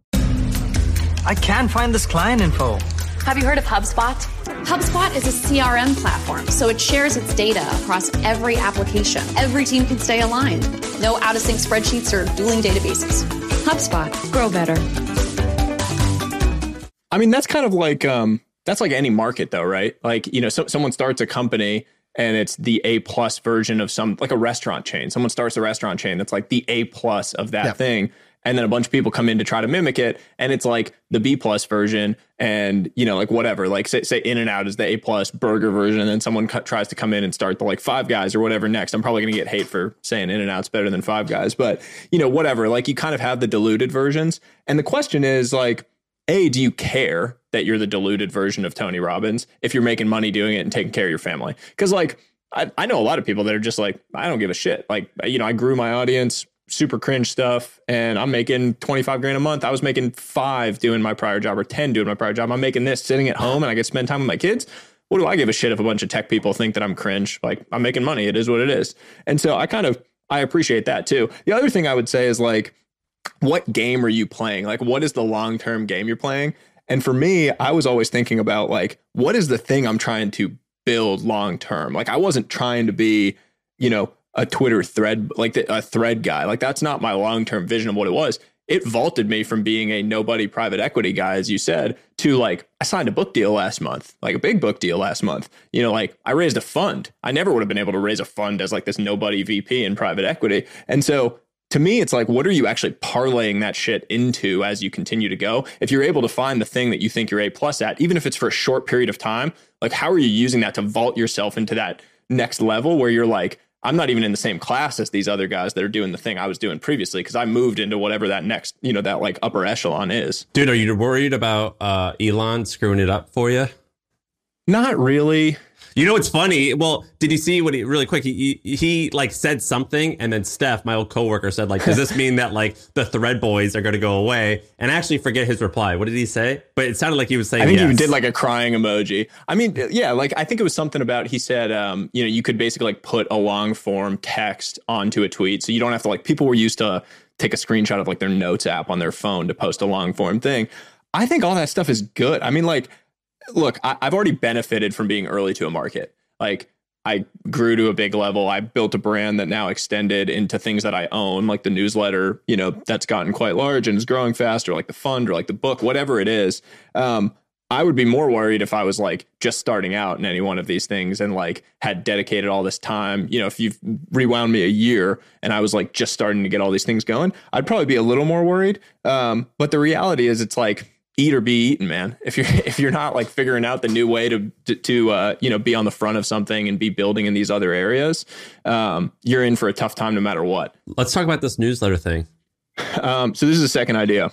I can't find this client info. Have you heard of HubSpot? HubSpot is a CRM platform, so it shares its data across every application. Every team can stay aligned. No out-of-sync spreadsheets or dueling databases. HubSpot. Grow better. I mean, that's kind of like that's like any market though, right? Like, you know, someone starts a company and it's the A+ version of some, like a restaurant chain. Someone starts a restaurant chain that's like the A+ of that thing. And then a bunch of people come in to try to mimic it. And it's like the B+ version and, you know, like whatever, like say In-N-Out is the A+ burger version. And then someone tries to come in and start the like Five Guys or whatever next. I'm probably going to get hate for saying In-N-Out's better than Five Guys, but you know, whatever, like you kind of have the diluted versions. And the question is like, A, do you care that you're the diluted version of Tony Robbins if you're making money doing it and taking care of your family? Because like, I know a lot of people that are just like, I don't give a shit. Like, you know, I grew my audience, super cringe stuff, and I'm making 25 grand a month. I was making 5 doing my prior job or 10 doing my prior job. I'm making this sitting at home and I get to spend time with my kids. What do I give a shit if a bunch of tech people think that I'm cringe? Like, I'm making money. It is what it is. And so I appreciate that too. The other thing I would say is like, what game are you playing? Like, what is the long-term game you're playing? And for me, I was always thinking about like, what is the thing I'm trying to build long-term? Like, I wasn't trying to be, you know, a Twitter thread, like a thread guy. Like, that's not my long-term vision of what it was. It vaulted me from being a nobody private equity guy, as you said, to like, I signed a book deal last month, like a big book deal last month. You know, like I raised a fund. I never would have been able to raise a fund as like this nobody VP in private equity. And so to me, it's like, what are you actually parlaying that shit into as you continue to go? If you're able to find the thing that you think you're A+ at, even if it's for a short period of time, like how are you using that to vault yourself into that next level where you're like, I'm not even in the same class as these other guys that are doing the thing I was doing previously because I moved into whatever that next, you know, that like upper echelon is. Dude, are you worried about Elon screwing it up for you? Not really. You know what's funny? Well, did you see what he really quick? He like said something, and then Steph, my old coworker, said like, "Does this mean that like the Thread boys are going to go away?" And I actually forget his reply. What did he say? But it sounded like he was saying, I think yes. he did like a crying emoji. I mean, yeah, like I think it was something about he said, you know, you could basically like put a long form text onto a tweet, so you don't have to like. People were used to take a screenshot of like their notes app on their phone to post a long form thing. I think all that stuff is good. I mean, like. Look, I've already benefited from being early to a market. Like I grew to a big level. I built a brand that now extended into things that I own, like the newsletter, you know, that's gotten quite large and is growing faster, like the fund or like the book, whatever it is. I would be more worried if I was like just starting out in any one of these things and like had dedicated all this time. You know, if you've rewound me a year and I was like just starting to get all these things going, I'd probably be a little more worried. But the reality is it's like, eat or be eaten, man. If you're not like figuring out the new way to you know, be on the front of something and be building in these other areas, you're in for a tough time no matter what. Let's talk about this newsletter thing. So this is the second idea.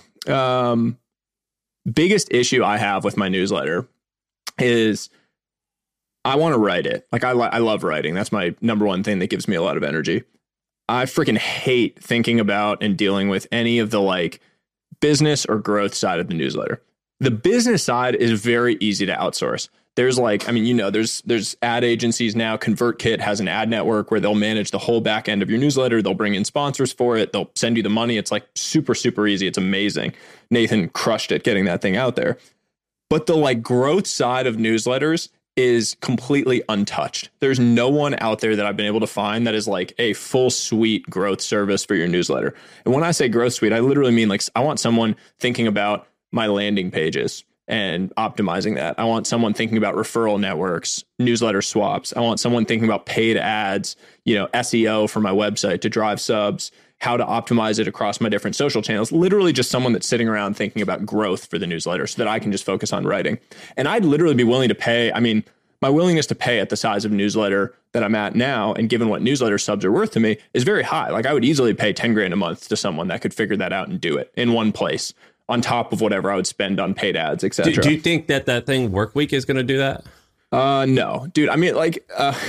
Biggest issue I have with my newsletter is I want to write it. Like I love writing. That's my number one thing that gives me a lot of energy. I freaking hate thinking about and dealing with any of the like business or growth side of the newsletter. The business side is very easy to outsource. There's like, I mean, you know, there's ad agencies now. ConvertKit has an ad network where they'll manage the whole back end of your newsletter. They'll bring in sponsors for it. They'll send you the money. It's like super, super easy. It's amazing. Nathan crushed it getting that thing out there. But the like growth side of newsletters is completely untouched. There's no one out there that I've been able to find that is like a full suite growth service for your newsletter. And when I say growth suite, I literally mean like I want someone thinking about my landing pages and optimizing that. I want someone thinking about referral networks, newsletter swaps. I want someone thinking about paid ads, you know, SEO for my website to drive subs, how to optimize it across my different social channels. Literally just someone that's sitting around thinking about growth for the newsletter so that I can just focus on writing. And I'd literally be willing to pay. I mean, my willingness to pay at the size of newsletter that I'm at now, and given what newsletter subs are worth to me, is very high. Like I would easily pay 10 grand a month to someone that could figure that out and do it in one place on top of whatever I would spend on paid ads, et cetera. Do you think that thing Workweek is going to do that? No, dude. I mean, like,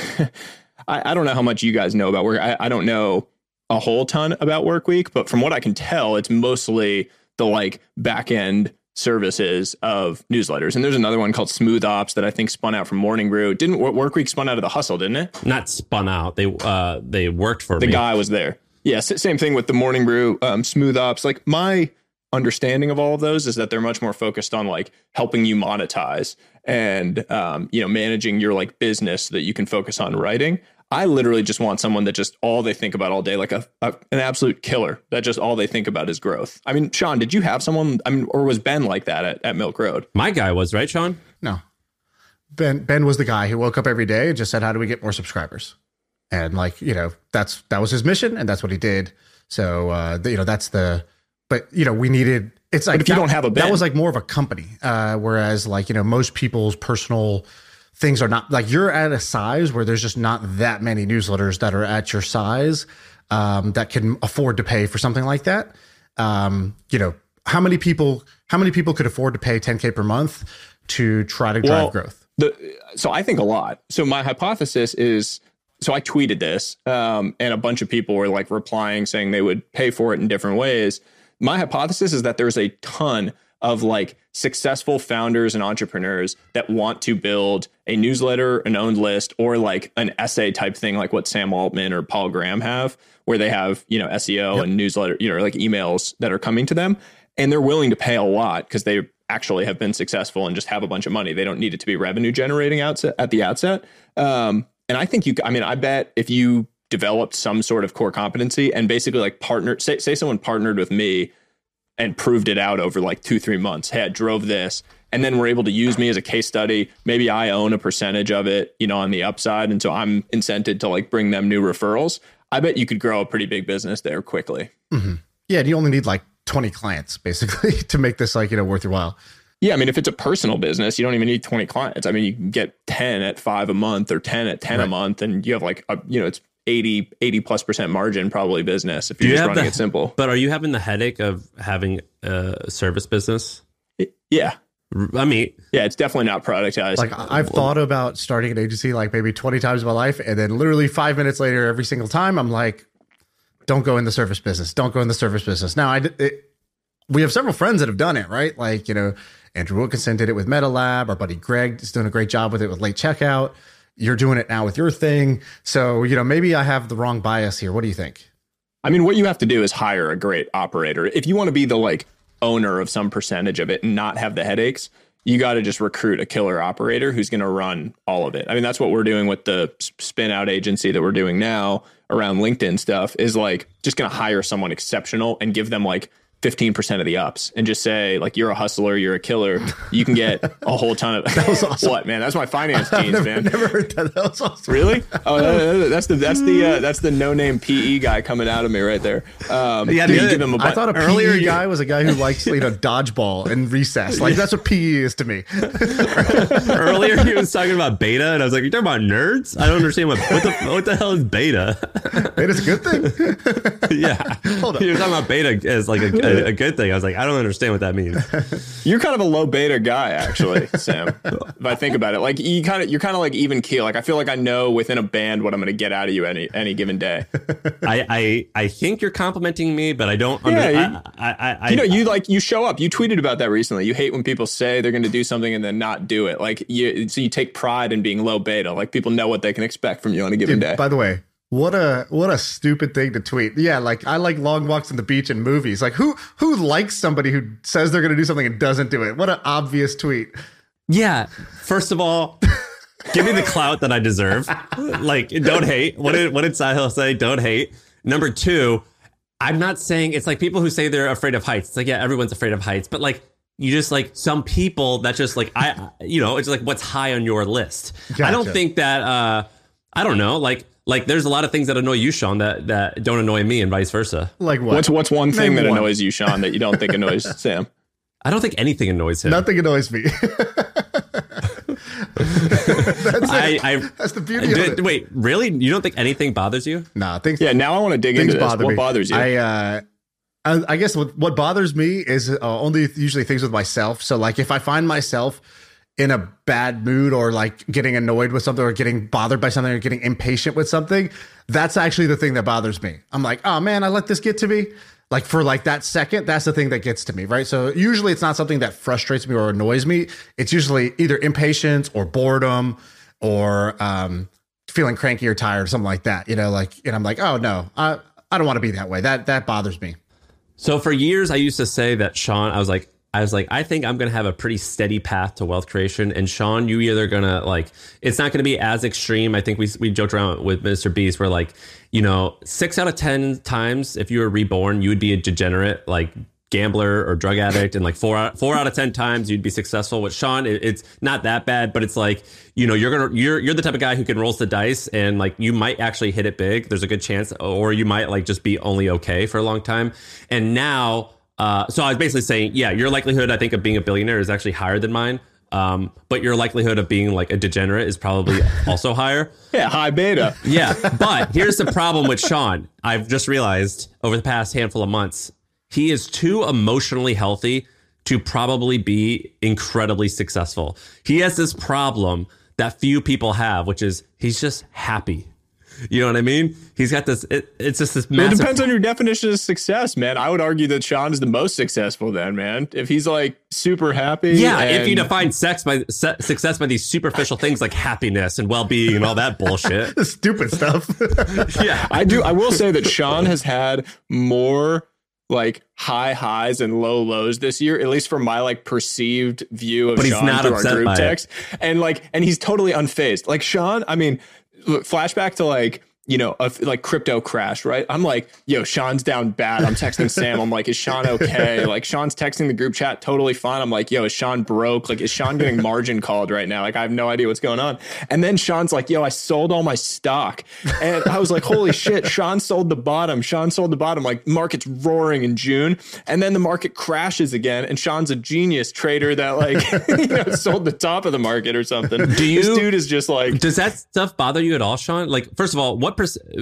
I don't know how much you guys know about work. I don't know a whole ton about Workweek, but from what I can tell, it's mostly the like back end services of newsletters. And there's another one called Smooth Ops that I think spun out from Morning Brew. Didn't Workweek spun out of The Hustle, didn't it? Not spun out. They worked for me. The guy was there. Yeah, same thing with the Morning Brew, Smooth Ops. Like my understanding of all of those is that they're much more focused on like helping you monetize and you know, managing your like business so that you can focus on writing. I literally just want someone that just all they think about all day, like an absolute killer that just all they think about is growth. I mean, Sean, did you have someone, I mean, or was Ben like that at Milk Road? My guy was, right, Sean? No. Ben was the guy who woke up every day and just said, how do we get more subscribers? And like, that was his mission, and that's what he did. So, we needed, it's like, but if you don't have a Ben, that was like more of a company. Whereas like, most people's personal things are not like, you're at a size where there's just not that many newsletters that are at your size, that can afford to pay for something like that. How many people could afford to pay $10K per month to try to drive growth? So I think a lot. So my hypothesis is, so I tweeted this, and a bunch of people were like replying saying they would pay for it in different ways. My hypothesis is that there's a ton of like successful founders and entrepreneurs that want to build a newsletter, an owned list, or like an essay type thing, like what Sam Altman or Paul Graham have, where they have, SEO and newsletter, like emails that are coming to them, and they're willing to pay a lot because they actually have been successful and just have a bunch of money. They don't need it to be revenue generating at the outset. And I think I bet if you developed some sort of core competency and basically like partnered, say someone partnered with me and proved it out over like 2-3 months. Hey, I drove this, and then we're able to use me as a case study. Maybe I own a percentage of it, on the upside. And so I'm incented to like bring them new referrals. I bet you could grow a pretty big business there quickly. Mm-hmm. Yeah. And you only need like 20 clients basically to make this like, worth your while. Yeah, I mean, if it's a personal business, you don't even need 20 clients. I mean, you can get 10 at 5 a month or 10 at 10 a month, and you have like, it's 80+% margin probably business if you're just running it simple. But are you having the headache of having a service business? Yeah. I mean, yeah, it's definitely not productized. Like I've thought about starting an agency like maybe 20 times in my life, and then literally 5 minutes later, every single time I'm like, don't go in the service business. Don't go in the service business. Now, we have several friends that have done it, right? Like, Andrew Wilkinson did it with MetaLab. Our buddy Greg is doing a great job with it with late checkout. You're doing it now with your thing. So, maybe I have the wrong bias here. What do you think? I mean, what you have to do is hire a great operator. If you want to be the like owner of some percentage of it and not have the headaches, you got to just recruit a killer operator who's going to run all of it. I mean, that's what we're doing with the spin out agency that we're doing now around LinkedIn stuff, is like just going to hire someone exceptional and give them like 15% of the ups and just say like, you're a hustler, you're a killer. You can get a whole ton of that was awesome. What, man? That's my finance teams, man. Never heard that. That was awesome. Really? Oh, that's the no name PE guy coming out of me right there. I thought a PE guy was a guy who likes dodgeball and recess. Like that's what PE is to me. Earlier he was talking about beta, and I was like, "You're talking about nerds? I don't understand what the hell is beta." Beta's a good thing. Yeah, hold on. You're talking about beta as like a good thing. I was like, I don't understand what that means. You're kind of a low beta guy, actually, Sam. If I think about it, like you're kind of like even keel. Like I feel like I know within a band what I'm going to get out of you any given day. I think you're complimenting me, but I don't. You show up. You tweeted about that recently. You hate when people say they're going to do something and then not do it. Like so you take pride in being low beta. Like people know what they can expect from you on a given day. By the way, what a stupid thing to tweet. Yeah, like I like long walks on the beach and movies. Like who likes somebody who says they're going to do something and doesn't do it? What an obvious tweet. Yeah. First of all, give me the clout that I deserve. Like, don't hate. What did Sahil say? Don't hate. Number 2, I'm not saying it's like people who say they're afraid of heights. It's like, yeah, everyone's afraid of heights, but like you just like some people that just like it's like what's high on your list. Gotcha. I don't think that I don't know, like there's a lot of things that annoy you, Sean, that don't annoy me and vice versa. Like what? What's one thing that annoys you, Sean, that you don't think annoys Sam? I don't think anything annoys him. Nothing annoys me. That's the beauty of it. Wait, really? You don't think anything bothers you? Nah, now I want to dig into this. What bothers you? I guess what bothers me is only usually things with myself. So like if I find myself in a bad mood or like getting annoyed with something or getting bothered by something or getting impatient with something, that's actually the thing that bothers me. I'm like, oh man, I let this get to me. Like for like that second, that's the thing that gets to me, right? So usually it's not something that frustrates me or annoys me. It's usually either impatience or boredom or feeling cranky or tired or something like that. And I'm like, oh no, I don't want to be that way. That bothers me. So for years, I used to say that, Sean, I was like, I think I'm going to have a pretty steady path to wealth creation. And Sean, you either going to like, it's not going to be as extreme. I think we joked around with Mr. Beast where like, 6 out of 10 times, if you were reborn, you would be a degenerate, like gambler or drug addict, and like four out of 10 times you'd be successful. With Sean, it's not that bad, but it's like, you know, you're the type of guy who can roll the dice, and like you might actually hit it big. There's a good chance, or you might like just be only okay for a long time. And now, so I was basically saying, yeah, your likelihood, I think, of being a billionaire is actually higher than mine. But your likelihood of being like a degenerate is probably also higher. Yeah, high beta. Yeah, but here's the problem with Sean. I've just realized over the past handful of months, he is too emotionally healthy to probably be incredibly successful. He has this problem that few people have, which is he's just happy. You know what I mean? He's got this, it's just this massive... It depends on your definition of success, man. I would argue that Sean is the most successful then, man. If he's like super happy. Yeah, if you define success by these superficial things like happiness and well-being and all that bullshit. Stupid stuff. Yeah. I will say that Sean has had more like high highs and low lows this year, at least from my like perceived view of Sean through our group text. And he's totally unfazed. Like Sean, I mean, look, flashback to like, you know, like crypto crash, right? I'm like, yo, Sean's down bad. I'm texting Sam. I'm like, is Sean okay? Like Sean's texting the group chat, totally fine. I'm like, yo, is Sean broke? Like, is Sean getting margin called right now? Like, I have no idea what's going on. And then Sean's like, yo, I sold all my stock. And I was like, holy shit, Sean sold the bottom. Sean sold the bottom. Like market's roaring in June. And then the market crashes again. And Sean's a genius trader that like, you know, sold the top of the market or something. This dude is just like. Does that stuff bother you at all, Sean? Like, first of all, what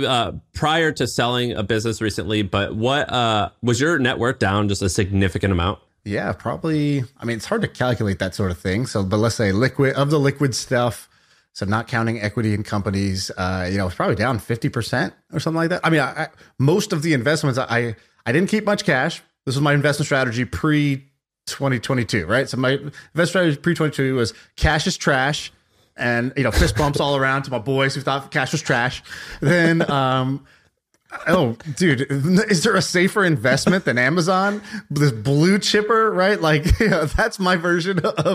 prior to selling a business recently, but what was your net worth down just a significant amount? Yeah, probably. I mean, it's hard to calculate that sort of thing. So, but let's say liquid stuff. So not counting equity in companies, you know, it's probably down 50% or something like that. I mean, most of the investments, I didn't keep much cash. This was my investment strategy pre-2022, right? So my investment strategy pre-2022 was cash is trash. And, you know, fist bumps all around to my boys who thought cash was trash. Then, oh, dude, is there a safer investment than Amazon? This blue chipper, right? Like, you know, that's my version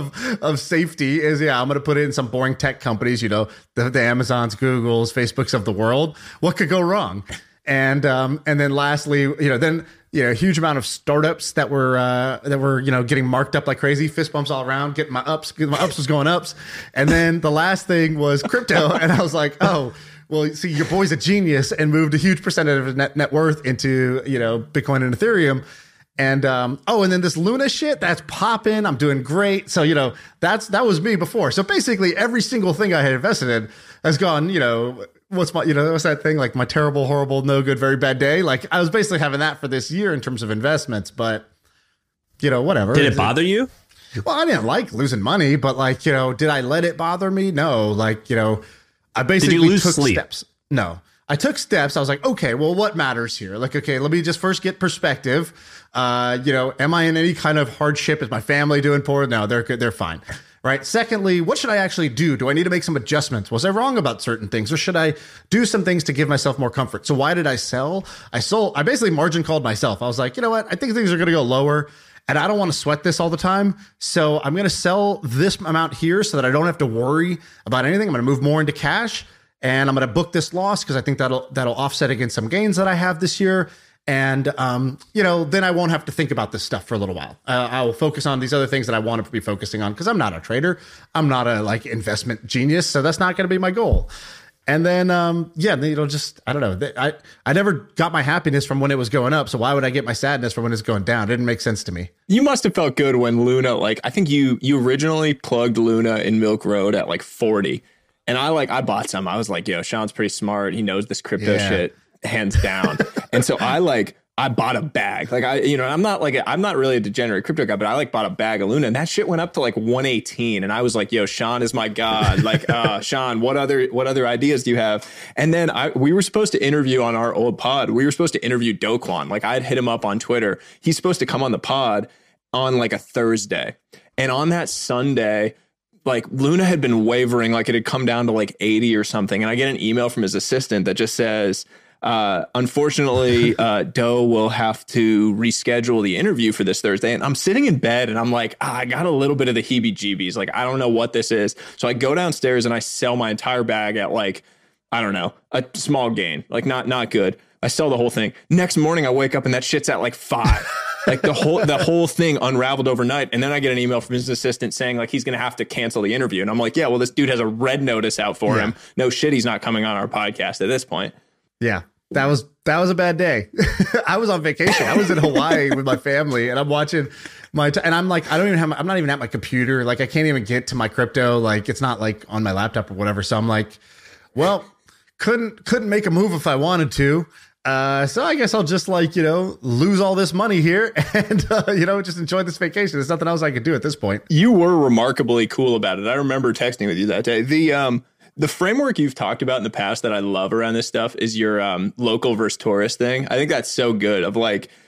of safety is, yeah, I'm going to put it in some boring tech companies, you know, the Amazons, Googles, Facebooks of the world. What could go wrong? And then lastly, you know, a huge amount of startups that were, you know, getting marked up like crazy, fist bumps all around, getting my ups was going ups. And then the last thing was crypto. And I was like, oh, well, see, your boy's a genius and moved a huge percentage of his net worth into, you know, Bitcoin and Ethereum. And, and then this Luna shit, that's popping. I'm doing great. So, you know, that was me before. So basically every single thing I had invested in has gone, you know, what's that thing, like my terrible, horrible, no good, very bad day. Like I was basically having that for this year in terms of investments, but you know, whatever. Did it bother you? Well, I didn't like losing money, but like, you know, did I let it bother me? No. Like, you know, I basically took steps. No, I took steps. I was like, okay, well, what matters here? Like, okay, let me just first get perspective. You know, am I in any kind of hardship? Is my family doing poor? No, they're good. They're fine. Right. Secondly, what should I actually do? Do I need to make some adjustments? Was I wrong about certain things, or should I do some things to give myself more comfort? So why did I sell? I basically margin called myself. I was like, you know what? I think things are going to go lower and I don't want to sweat this all the time. So I'm going to sell this amount here so that I don't have to worry about anything. I'm going to move more into cash and I'm going to book this loss because I think that'll offset against some gains that I have this year. And, you know, then I won't have to think about this stuff for a little while. I will focus on these other things that I want to be focusing on because I'm not a trader. I'm not a like investment genius. So that's not going to be my goal. And then, you know, just, I don't know. I never got my happiness from when it was going up. So why would I get my sadness from when it's going down? It didn't make sense to me. You must have felt good when Luna, like, I think you originally plugged Luna in Milk Road at like 40. And I bought some. I was like, yo, Sean's pretty smart. He knows this crypto shit. Hands down. And so I bought a bag. Like I'm not really a degenerate crypto guy, but I bought a bag of Luna and that shit went up to like 118. And I was like, yo, Sean is my God. Like, Sean, what other ideas do you have? And then we were supposed to interview on our old pod. We were supposed to interview Do Kwon. Like I'd hit him up on Twitter. He's supposed to come on the pod on like a Thursday. And on that Sunday, like Luna had been wavering, like it had come down to like 80 or something. And I get an email from his assistant that just says, unfortunately, Do will have to reschedule the interview for this Thursday. And I'm sitting in bed and I'm like, I got a little bit of the heebie-jeebies. Like, I don't know what this is. So I go downstairs and I sell my entire bag at like, I don't know, a small gain, like not good. I sell the whole thing. Next morning, I wake up and that shit's at like 5. Like the whole thing unraveled overnight. And then I get an email from his assistant saying like he's going to have to cancel the interview. And I'm like, yeah, well, this dude has a red notice out for him. No shit, he's not coming on our podcast at this point. Yeah, that was a bad day. I was on vacation. I was in Hawaii with my family, and I'm watching and I'm like, I'm not even at my computer. Like, I can't even get to my crypto. Like, it's not like on my laptop or whatever. So I'm like, well, couldn't make a move if I wanted to. So I guess I'll just lose all this money here and, just enjoy this vacation. There's nothing else I could do at this point. You were remarkably cool about it. I remember texting with you that day. The framework you've talked about in the past that I love around this stuff is your local versus tourist thing. I think that's so good of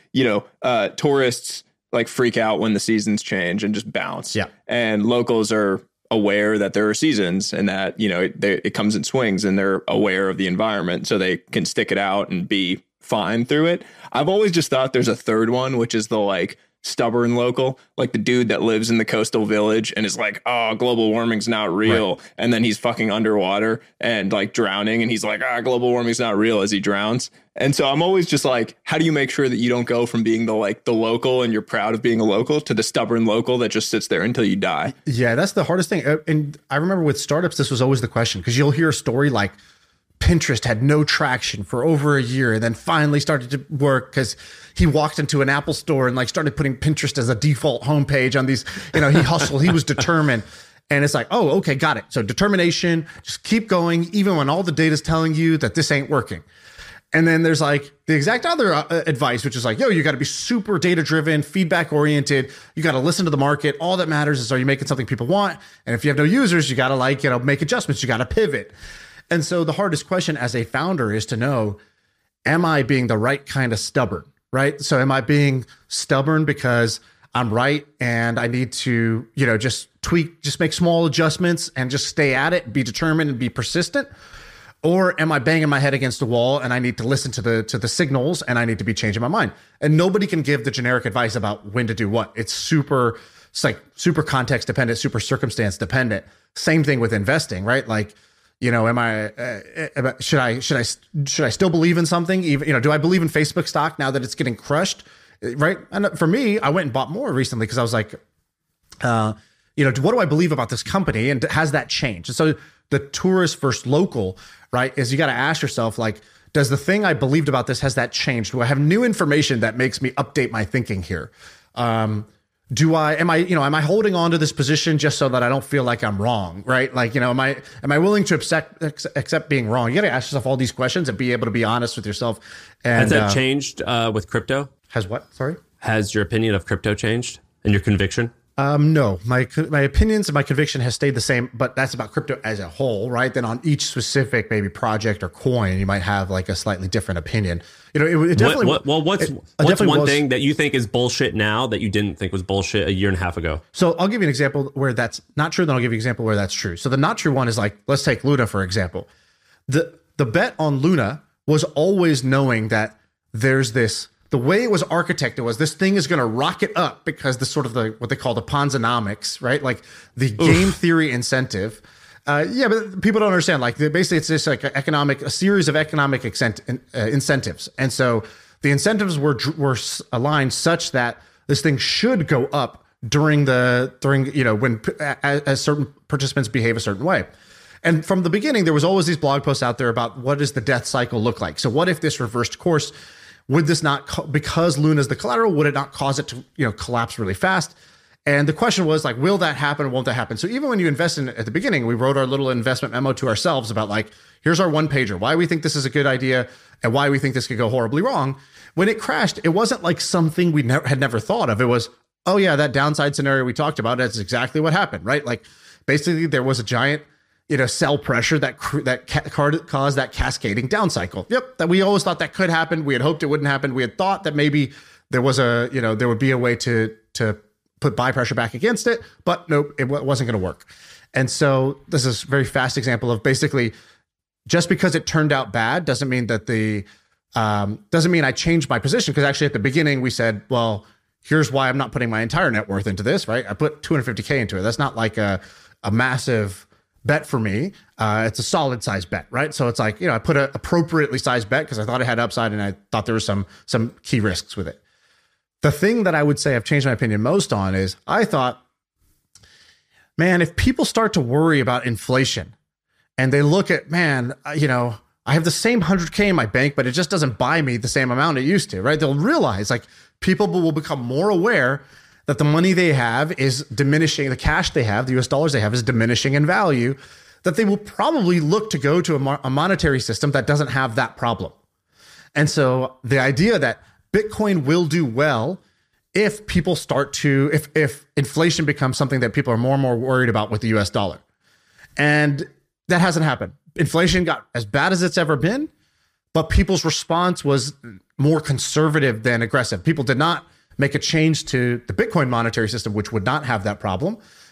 tourists like freak out when the seasons change and just bounce. Yeah. And locals are aware that there are seasons and that, it comes in swings and they're aware of the environment so they can stick it out and be fine through it. I've always just thought there's a third one, which is the stubborn local, like the dude that lives in the coastal village and is like, oh, global warming's not real. Right. And then he's fucking underwater and drowning. And he's like, global warming's not real as he drowns. And so I'm always just like, how do you make sure that you don't go from being the local and you're proud of being a local to the stubborn local that just sits there until you die? Yeah, that's the hardest thing. And I remember with startups, this was always the question, because you'll hear a story like Pinterest had no traction for over a year and then finally started to work because he walked into an Apple store and started putting Pinterest as a default homepage on these, he hustled, he was determined. And it's like, oh, okay, got it. So determination, just keep going, even when all the data is telling you that this ain't working. And then there's the exact other advice, which is you got to be super data driven, feedback oriented. You got to listen to the market. All that matters is, are you making something people want? And if you have no users, you got to make adjustments. You got to pivot. And so the hardest question as a founder is to know, am I being the right kind of stubborn, right? So am I being stubborn because I'm right and I need to, just tweak, just make small adjustments and just stay at it, be determined and be persistent? Or am I banging my head against the wall and I need to listen to the signals and I need to be changing my mind? And nobody can give the generic advice about when to do what. It's super context dependent, super circumstance dependent. Same thing with investing, right? Am I should I still believe in something? Even do I believe in Facebook stock now that it's getting crushed? Right? And for me, I went and bought more recently because I was like, what do I believe about this company, and has that changed? And so the tourist versus local, right, is you got to ask yourself, does the thing I believed about this, has that changed? Do I have new information that makes me update my thinking here? Am I holding on to this position just so that I don't feel like I'm wrong, right? Am I willing to accept being wrong? You got to ask yourself all these questions and be able to be honest with yourself. And has that changed with crypto? Has what? Sorry? Has your opinion of crypto changed and your conviction? No, my opinions and my conviction has stayed the same, but that's about crypto as a whole, right? Then on each specific maybe project or coin, you might have a slightly different opinion. It definitely. What's one thing that you think is bullshit now that you didn't think was bullshit a year and a half ago? So I'll give you an example where that's not true. Then I'll give you an example where that's true. So the not true one is let's take Luna for example. The bet on Luna was always knowing that there's this. The way it was architected was this thing is going to rocket up because what they call the Ponzonomics, right? The game theory incentive. But people don't understand. Basically, it's just a series of economic incentives, and so the incentives were aligned such that this thing should go up during when as certain participants behave a certain way. And from the beginning, there was always these blog posts out there about what does the death cycle look like. So what if this reversed course? Would this not, because Luna's the collateral, would it not cause it to collapse really fast? And the question was will that happen or won't that happen? So even when you invest in at the beginning, we wrote our little investment memo to ourselves about here's our one pager, why we think this is a good idea and why we think this could go horribly wrong. When it crashed, it wasn't something we had never thought of. It was, oh yeah, that downside scenario we talked about, that's exactly what happened, right? Basically there was a giant sell pressure that caused that cascading down cycle. Yep, that we always thought that could happen. We had hoped it wouldn't happen. We had thought that maybe there was there would be a way to put buy pressure back against it, but nope, it wasn't going to work. And so this is a very fast example of basically just because it turned out bad doesn't mean that doesn't mean I changed my position, because actually at the beginning we said, well, here's why I'm not putting my entire net worth into this, right? I put $250K into it. That's not a massive bet for me. It's a solid size bet, right? So it's I put an appropriately sized bet because I thought it had upside and I thought there was some key risks with it. The thing that I would say I've changed my opinion most on is I thought, man, if people start to worry about inflation and they look at, man, I have the same 100K in my bank, but it just doesn't buy me the same amount it used to, right? They'll realize like people will become more aware that the money they have is diminishing, the cash they have, the US dollars they have is diminishing in value, that they will probably look to go to a monetary system that doesn't have that problem. And so the idea that Bitcoin will do well if people start to, if inflation becomes something that people are more and more worried about with the US dollar. And that hasn't happened. Inflation got as bad as it's ever been, but people's response was more conservative than aggressive. People did not make a change to the Bitcoin monetary system, which would not have that problem.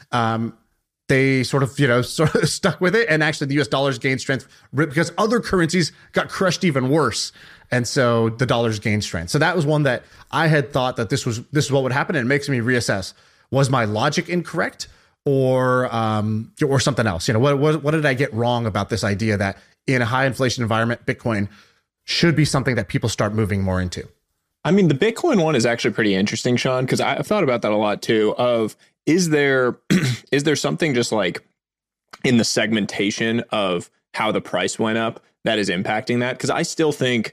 They sort of stuck with it. And actually the US dollars gained strength because other currencies got crushed even worse. And so the dollars gained strength. So that was one that I had thought that this is what would happen. And it makes me reassess. Was my logic incorrect or something else? What did I get wrong about this idea that in a high inflation environment, Bitcoin should be something that people start moving more into? I mean, the Bitcoin one is actually pretty interesting, Sean, because I've thought about that a lot too. Is there something just like in the segmentation of how the price went up that is impacting that? Because I still think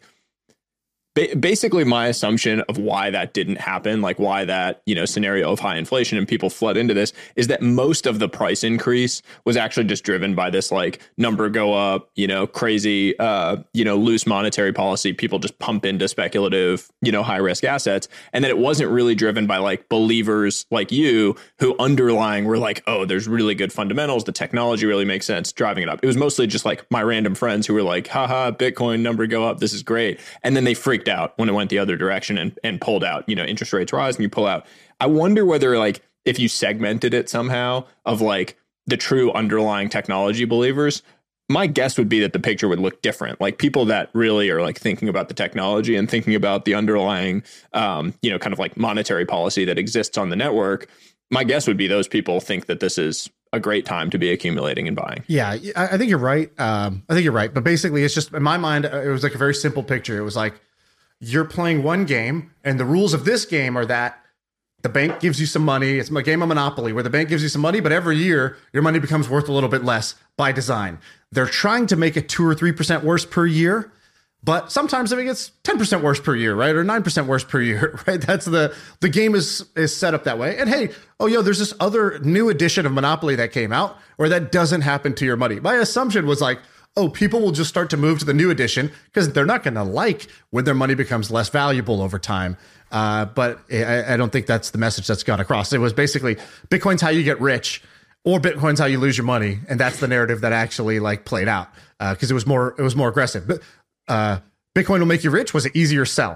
basically my assumption of why that didn't happen, like why that, scenario of high inflation and people flood into this, is that most of the price increase was actually just driven by this like number go up, crazy, loose monetary policy. People just pump into speculative, high risk assets. And that it wasn't really driven by like believers like you who underlying were like, oh, there's really good fundamentals. The technology really makes sense driving it up. It was mostly just like my random friends who were like, haha, Bitcoin number go up. This is great. And then they freaked out when it went the other direction and pulled out, interest rates rise and you pull out. I wonder whether like if you segmented it somehow of like the true underlying technology believers, my guess would be that the picture would look different. Like people that really are like thinking about the technology and thinking about the underlying, kind of like monetary policy that exists on the network. My guess would be those people think that this is a great time to be accumulating and buying. Yeah, I think you're right. But basically it's just in my mind, it was like a very simple picture. It was like, you're playing one game and the rules of this game are that the bank gives you some money. It's a game of Monopoly where the bank gives you some money, but every year your money becomes worth a little bit less by design. They're trying to make it 2 or 3% worse per year, but sometimes it gets 10% worse per year, right? Or 9% worse per year, right? That's the game is set up that way. And hey, there's this other new edition of Monopoly that came out where that doesn't happen to your money. My assumption was like, people will just start to move to the new edition because they're not going to like when their money becomes less valuable over time. But I don't think that's the message that's gone across. It was basically Bitcoin's how you get rich or Bitcoin's how you lose your money. And that's the narrative that actually like played out because it was more aggressive. But Bitcoin will make you rich was an easier sell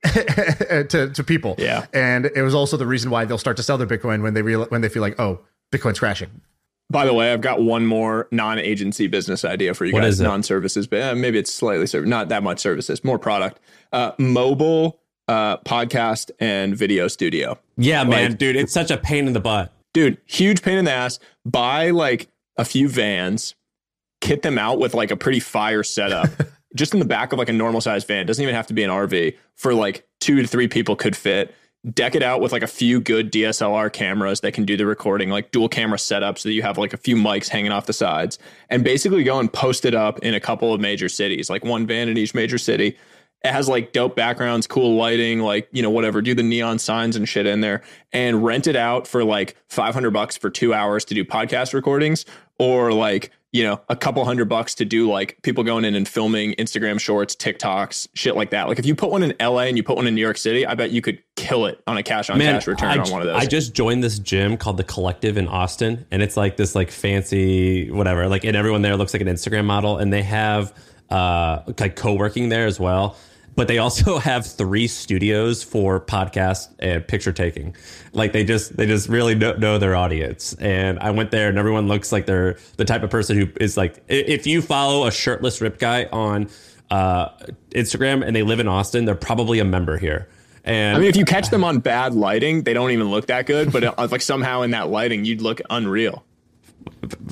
to people. Yeah. And it was also the reason why they'll start to sell their Bitcoin when they feel like, oh, Bitcoin's crashing. By the way, I've got one more non-agency business idea for you What guys. is it? Non-services, but maybe it's slightly not that much services, more product. Mobile podcast and video studio. Yeah, man, dude, it's such a pain in the butt. Dude, huge pain in the ass. Buy like a few vans, kit them out with like a pretty fire setup, just in the back of like a normal sized van. Doesn't even have to be an RV for like 2 to 3 people could fit. Deck it out with like a few good DSLR cameras that can do the recording, like dual camera setup so that you have like a few mics hanging off the sides and basically go and post it up in a couple of major cities, like one van in each major city. It has like dope backgrounds, cool lighting, like, whatever, do the neon signs and shit in there and rent it out for like $500 for 2 hours to do podcast recordings or like, a couple $100 to do like people going in and filming Instagram shorts, TikToks, shit like that. Like if you put one in LA and you put one in New York City, I bet you could kill it on a cash on cash return on one of those. I just joined this gym called The Collective in Austin, and it's like this like fancy whatever, like, and everyone there looks like an Instagram model, and they have like co-working there as well. But they also have 3 studios for podcast and picture taking. Like they just really know their audience. And I went there and everyone looks like they're the type of person who is like, if you follow a shirtless rip guy on Instagram and they live in Austin, they're probably a member here. And I mean, if you catch them on bad lighting, they don't even look that good. But like somehow in that lighting, you'd look unreal.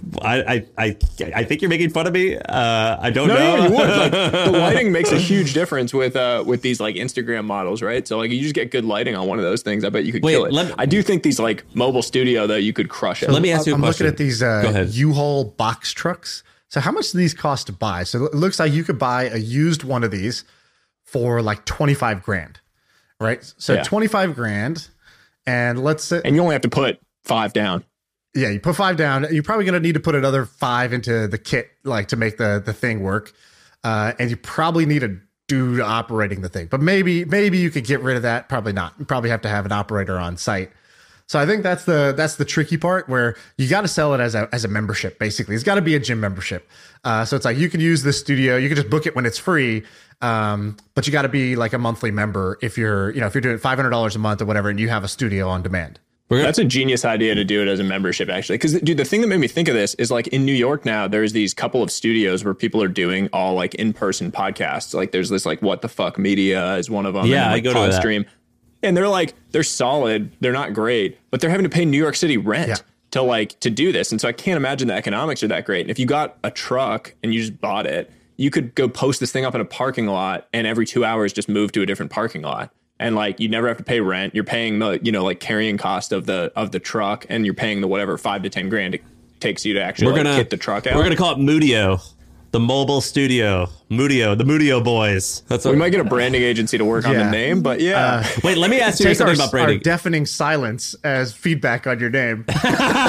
I think you're making fun of me. I don't know. No, you would. Like, the lighting makes a huge difference with these like Instagram models, right? So like you just get good lighting on one of those things. I bet you could kill it. I do think these like mobile studio though, you could crush it. Let me ask you a I'm question. looking at these U-Haul box trucks. So how much do these cost to buy? So it looks like you could buy a used one of these for like 25 grand, right? So 25 grand, and let's say, and you only have to put 5 down. Yeah, you put 5 down. You're probably going to need to put another 5 into the kit, like to make the thing work. And you probably need a dude operating the thing. But maybe you could get rid of that. Probably not. You probably have to have an operator on site. So I think that's the tricky part, where you got to sell it as a membership. Basically, it's got to be a gym membership. So it's like you can use this studio. You can just book it when it's free. But you got to be like a monthly member if you're doing $500 a month or whatever, and you have a studio on demand. That's a genius idea to do it as a membership, actually. Because, dude, the thing that made me think of this is like in New York now, there's these couple of studios where people are doing all like in-person podcasts. Like there's this like What the Fuck Media is one of them. Yeah, and, like, I go to that. Podstream. And they're solid. They're not great, but they're having to pay New York City rent to do this. And so I can't imagine the economics are that great. And if you got a truck and you just bought it, you could go post this thing up in a parking lot and every 2 hours just move to a different parking lot. And like you never have to pay rent. You're paying the, like carrying cost of the truck, and you're paying the whatever 5 to 10 grand it takes you to actually kit the truck out. We're gonna call it Moodio, the mobile studio. Moodio, the Moodio boys. That's we might get a branding agency to work on the name, but wait, let me ask you something about branding. Our deafening silence as feedback on your name. But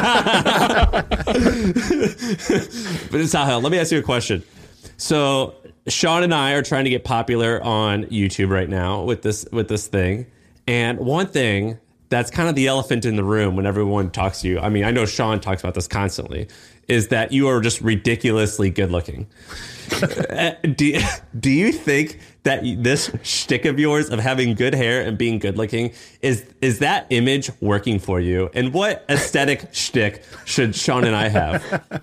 Sahil, let me ask you a question. So Sean and I are trying to get popular on YouTube right now with this thing. And one thing that's kind of the elephant in the room when everyone talks to you, I mean, I know Sean talks about this constantly, is that you are just ridiculously good looking. Do you think that this shtick of yours of having good hair and being good looking, is that image working for you? And what aesthetic shtick should Sean and I have?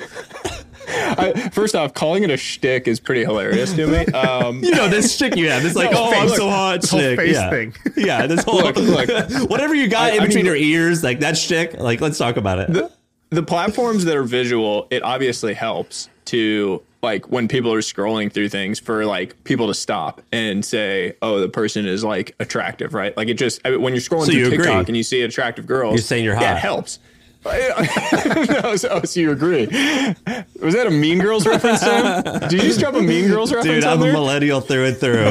First off, calling it a shtick is pretty hilarious to me. This shtick you have, this like, I'm so hot this whole shtick. face thing. Yeah, this whole look. Whatever you got in between your ears, like that shtick. Like, let's talk about it. The platforms that are visual, it obviously helps to like when people are scrolling through things for like people to stop and say, oh, the person is like attractive, right? Like it just when you're scrolling through TikTok and you see attractive girls, you're saying you're hot. Yeah, it helps. No, so you agree? Was that a Mean Girls reference, Sam? Did you just drop a Mean Girls reference? Dude, I'm a millennial through and through.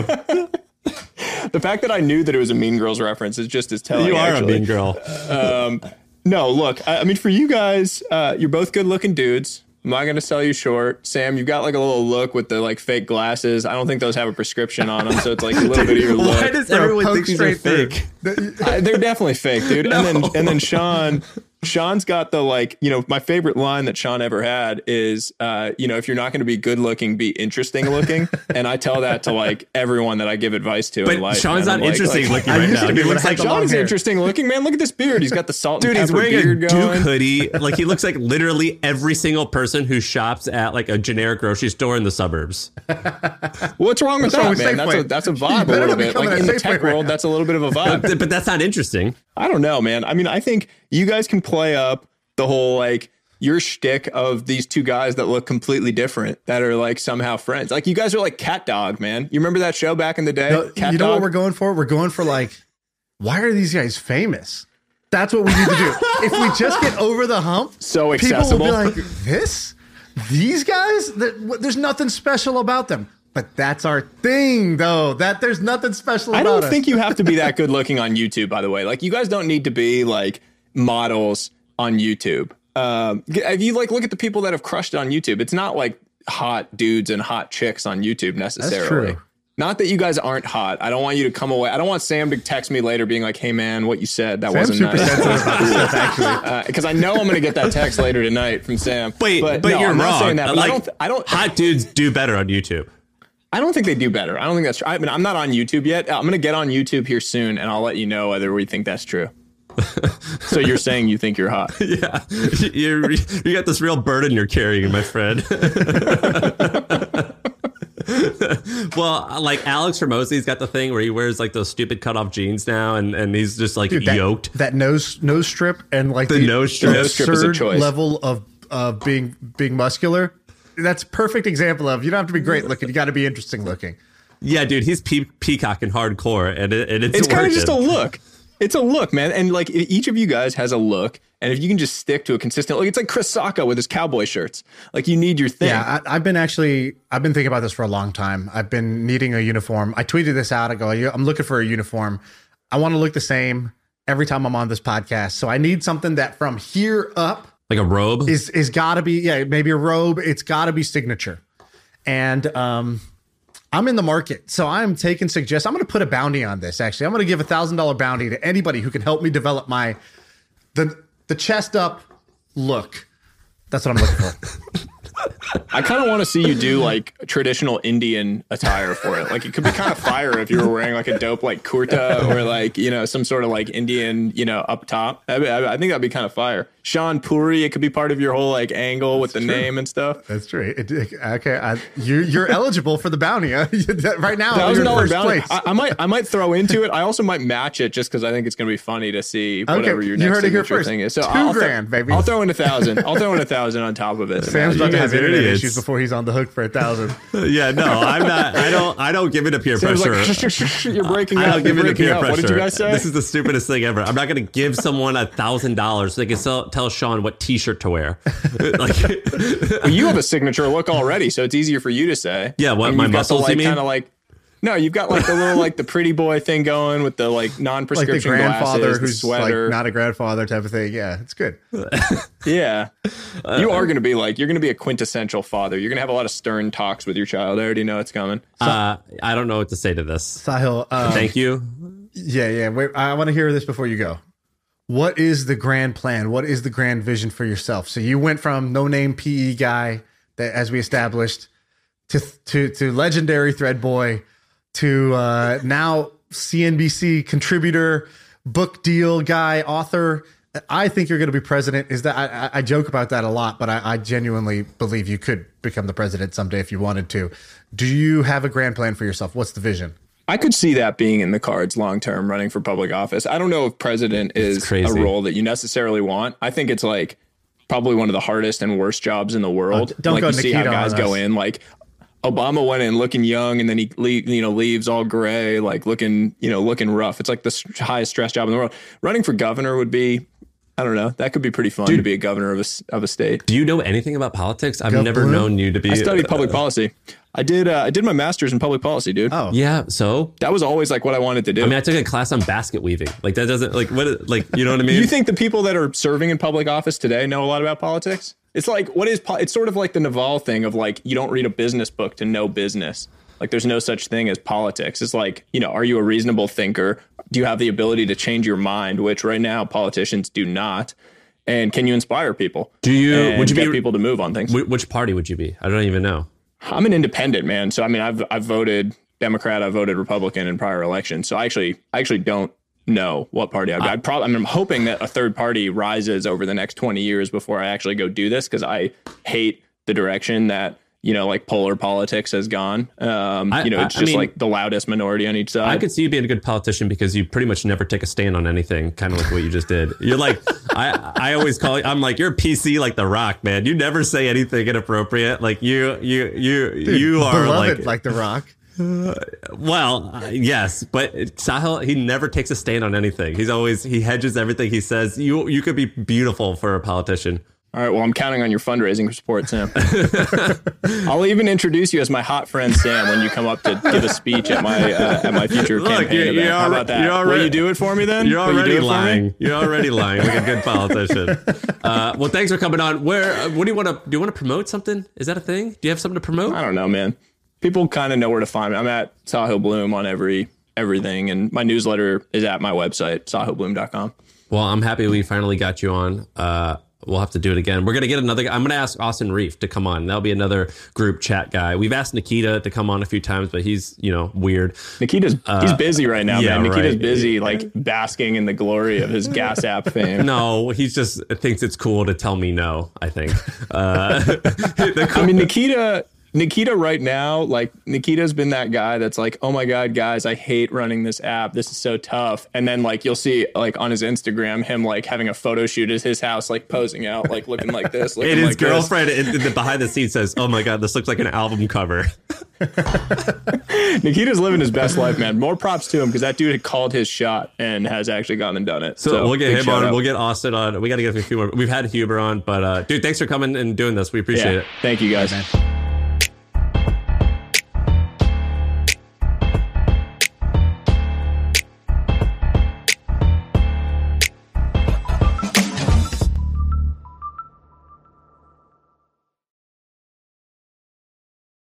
The fact that I knew that it was a Mean Girls reference is just as telling. You are actually. a mean girl. No, look, I mean, for you guys, you're both good looking dudes. I'm not going to sell you short. Sam, you've got like a little look with the like fake glasses. I don't think those have a prescription on them. So it's like a little bit of your look. Why does everyone think these are fake? They're definitely fake, dude. No. And then Sean's got the like, my favorite line that Sean ever had is, if you're not going to be good looking, be interesting looking. And I tell that to like everyone that I give advice to in life. Sean's not interesting looking right now. He looks like Sean's interesting looking, man. Look at this beard. He's got the salt and Dude, pepper he's wearing beard a going. Duke hoodie. Like he looks like literally every single person who shops at like a generic grocery store in the suburbs. What's wrong with that, man? Safeway. That's a vibe a little bit. Like in the tech world, that's a little bit of a vibe. But that's not interesting. I don't know, man. I mean, I think you guys can play up the whole like your shtick of these two guys that look completely different that are like somehow friends. Like you guys are like Cat Dog, man. You remember that show back in the day? No, Cat you know Dog? what we're going for? We're going for like, why are these guys famous? That's what we need to do. If we just get over the hump, So people accessible. will be like, these guys, there's nothing special about them. But that's our thing, though. That there's nothing special about us. I don't think you have to be that good looking on YouTube, by the way. Like you guys don't need to be like models on YouTube. If you like look at the people that have crushed it on YouTube, it's not like hot dudes and hot chicks on YouTube necessarily. That's true. Not that you guys aren't hot. I don't want you to come away. I don't want Sam to text me later being like, hey man, what you said, that Sam's wasn't super nice. sensitive about this stuff, actually. Because I know I'm going to get that text later tonight from Sam. But no, you're I'm wrong. not saying that, but like, I don't hot dudes do better on YouTube. I don't think they do better. I don't think that's true. I mean, I'm not on YouTube yet. I'm going to get on YouTube here soon, and I'll let you know whether we think that's true. So you're saying you think you're hot? Yeah, you got this real burden you're carrying, my friend. Well, like Alex Hormozi's got the thing where he wears like those stupid cutoff jeans now, and he's just like yoked. That nose strip and like The nose strip. Nose strip is a absurd choice. level of of being muscular. That's a perfect example of you don't have to be great looking. You got to be interesting looking. Yeah, dude, he's peacocking hardcore, and it's kind of working. just a look. It's a look, man. And like each of you guys has a look. And if you can just stick to a consistent look, it's like Chris Sacca with his cowboy shirts. Like you need your thing. Yeah, I've been thinking about this for a long time. I've been needing a uniform. I tweeted this out. I go, I'm looking for a uniform. I want to look the same every time I'm on this podcast. So I need something that from here up, like a robe, is got to be, maybe a robe. It's got to be signature. And I'm in the market, so I'm taking suggestions. I'm going to put a bounty on this. Actually, I'm going to give $1,000 bounty to anybody who can help me develop the chest up look. That's what I'm looking for. I kind of want to see you do like traditional Indian attire for it. Like it could be kind of fire if you were wearing like a dope like kurta or like, some sort of like Indian, up top. I think that'd be kind of fire. Sean Puri, it could be part of your whole like angle with the name and stuff. That's true. Okay, you're eligible for the bounty right now. $1,000 bounty. I might throw into it. I also might match it just because I think it's going to be funny to see whatever your next signature thing is. So $2,000, baby. I'll throw in $1,000. I'll throw in $1,000 on top of it. Sam's about to have internet issues before he's on the hook for $1,000. Yeah, no, I'm not. I don't give it a peer Sam's pressure. You're breaking up. I don't give it a peer pressure. What did you guys say? This is the stupidest thing ever. I'm not going to give someone $1,000 so they can tell Sean what T-shirt to wear. Well, you have a signature look already, so it's easier for you to say. Yeah, what my muscles? You mean? Kind of like. No, you've got like the little like the pretty boy thing going with the like non-prescription like the grandfather glasses, who's the sweater. like not a grandfather type of thing. Yeah, it's good. Yeah, you are going to be like you're going to be a quintessential father. You're going to have a lot of stern talks with your child. I already know it's coming. I don't know what to say to this. Sahil, thank you. Yeah. Wait, I want to hear this before you go. What is the grand plan? What is the grand vision for yourself? So you went from no-name PE guy, that as we established, to legendary Thread Boy, to now CNBC contributor, book deal guy, author. I think you're going to be president. Is that I joke about that a lot, but I genuinely believe you could become the president someday if you wanted to. Do you have a grand plan for yourself? What's the vision? I could see that being in the cards long term, running for public office. I don't know if president is a role that you necessarily want. I think it's like probably one of the hardest and worst jobs in the world. Don't like go you see how Nikita guys on go us. in like Obama went in looking young and then he leaves all gray, like looking rough. It's like the highest stress job in the world. Running for governor would be, I don't know, that could be pretty fun to be a governor of a state. Do you know anything about politics? I've never known you to be. I studied public policy. I did my master's in public policy, dude. Oh. Yeah, so that was always like what I wanted to do. I mean, I took a class on basket weaving. Like that doesn't you know what I mean? You think the people that are serving in public office today know a lot about politics? It's like it's sort of like the Naval thing of like you don't read a business book to know business. Like there's no such thing as politics. It's like, are you a reasonable thinker? Do you have the ability to change your mind, which right now politicians do not? And can you inspire people? Would you get people to move on things? Which party would you be? I don't even know. I'm an independent, man. So I mean, I've voted Democrat, I've voted Republican in prior elections. So I actually don't know what party I'm hoping that a third party rises over the next 20 years before I actually go do this, because I hate the direction that like polar politics has gone. It's just like the loudest minority on each side. I could see you being a good politician because you pretty much never take a stand on anything, kind of like what you just did. You're like, I always call you, I'm like, you're PC like The Rock, man. You never say anything inappropriate. Like you are beloved like The Rock. Yes, but Sahil, he never takes a stand on anything. He hedges everything he says. You could be beautiful for a politician. All right, well, I'm counting on your fundraising support, Sam. I'll even introduce you as my hot friend, Sam, when you come up to give a speech at my future campaign event. How about that? Will you do it for me then? You're already lying. You're already lying like a good politician. Well, thanks for coming on. What do you want to promote something? Is that a thing? Do you have something to promote? I don't know, man. People kind of know where to find me. I'm at Sahil Bloom on everything, and my newsletter is at my website, sahilbloom.com. Well, I'm happy we finally got you on. We'll have to do it again. We're going to get I'm going to ask Austin Reef to come on. That'll be another group chat guy. We've asked Nikita to come on a few times, but he's, weird. He's busy right now, man. Nikita's right. busy, like basking in the glory of his gas app fame. No, he just thinks it's cool to tell me no, I think. I mean, Nikita Nikita right now, like Nikita's been that guy that's like, oh my God, guys, I hate running this app. This is so tough. And then like you'll see like on his Instagram him like having a photo shoot at his house, like posing out, like looking like this. And his girlfriend in the behind the scenes says, oh my God, this looks like an album cover. Nikita's living his best life, man. More props to him because that dude had called his shot and has actually gone and done it. So we'll get him on. We'll get Austin on. We got to get a few more. We've had Huber on, but dude, thanks for coming and doing this. We appreciate it. Thank you guys. Right, man.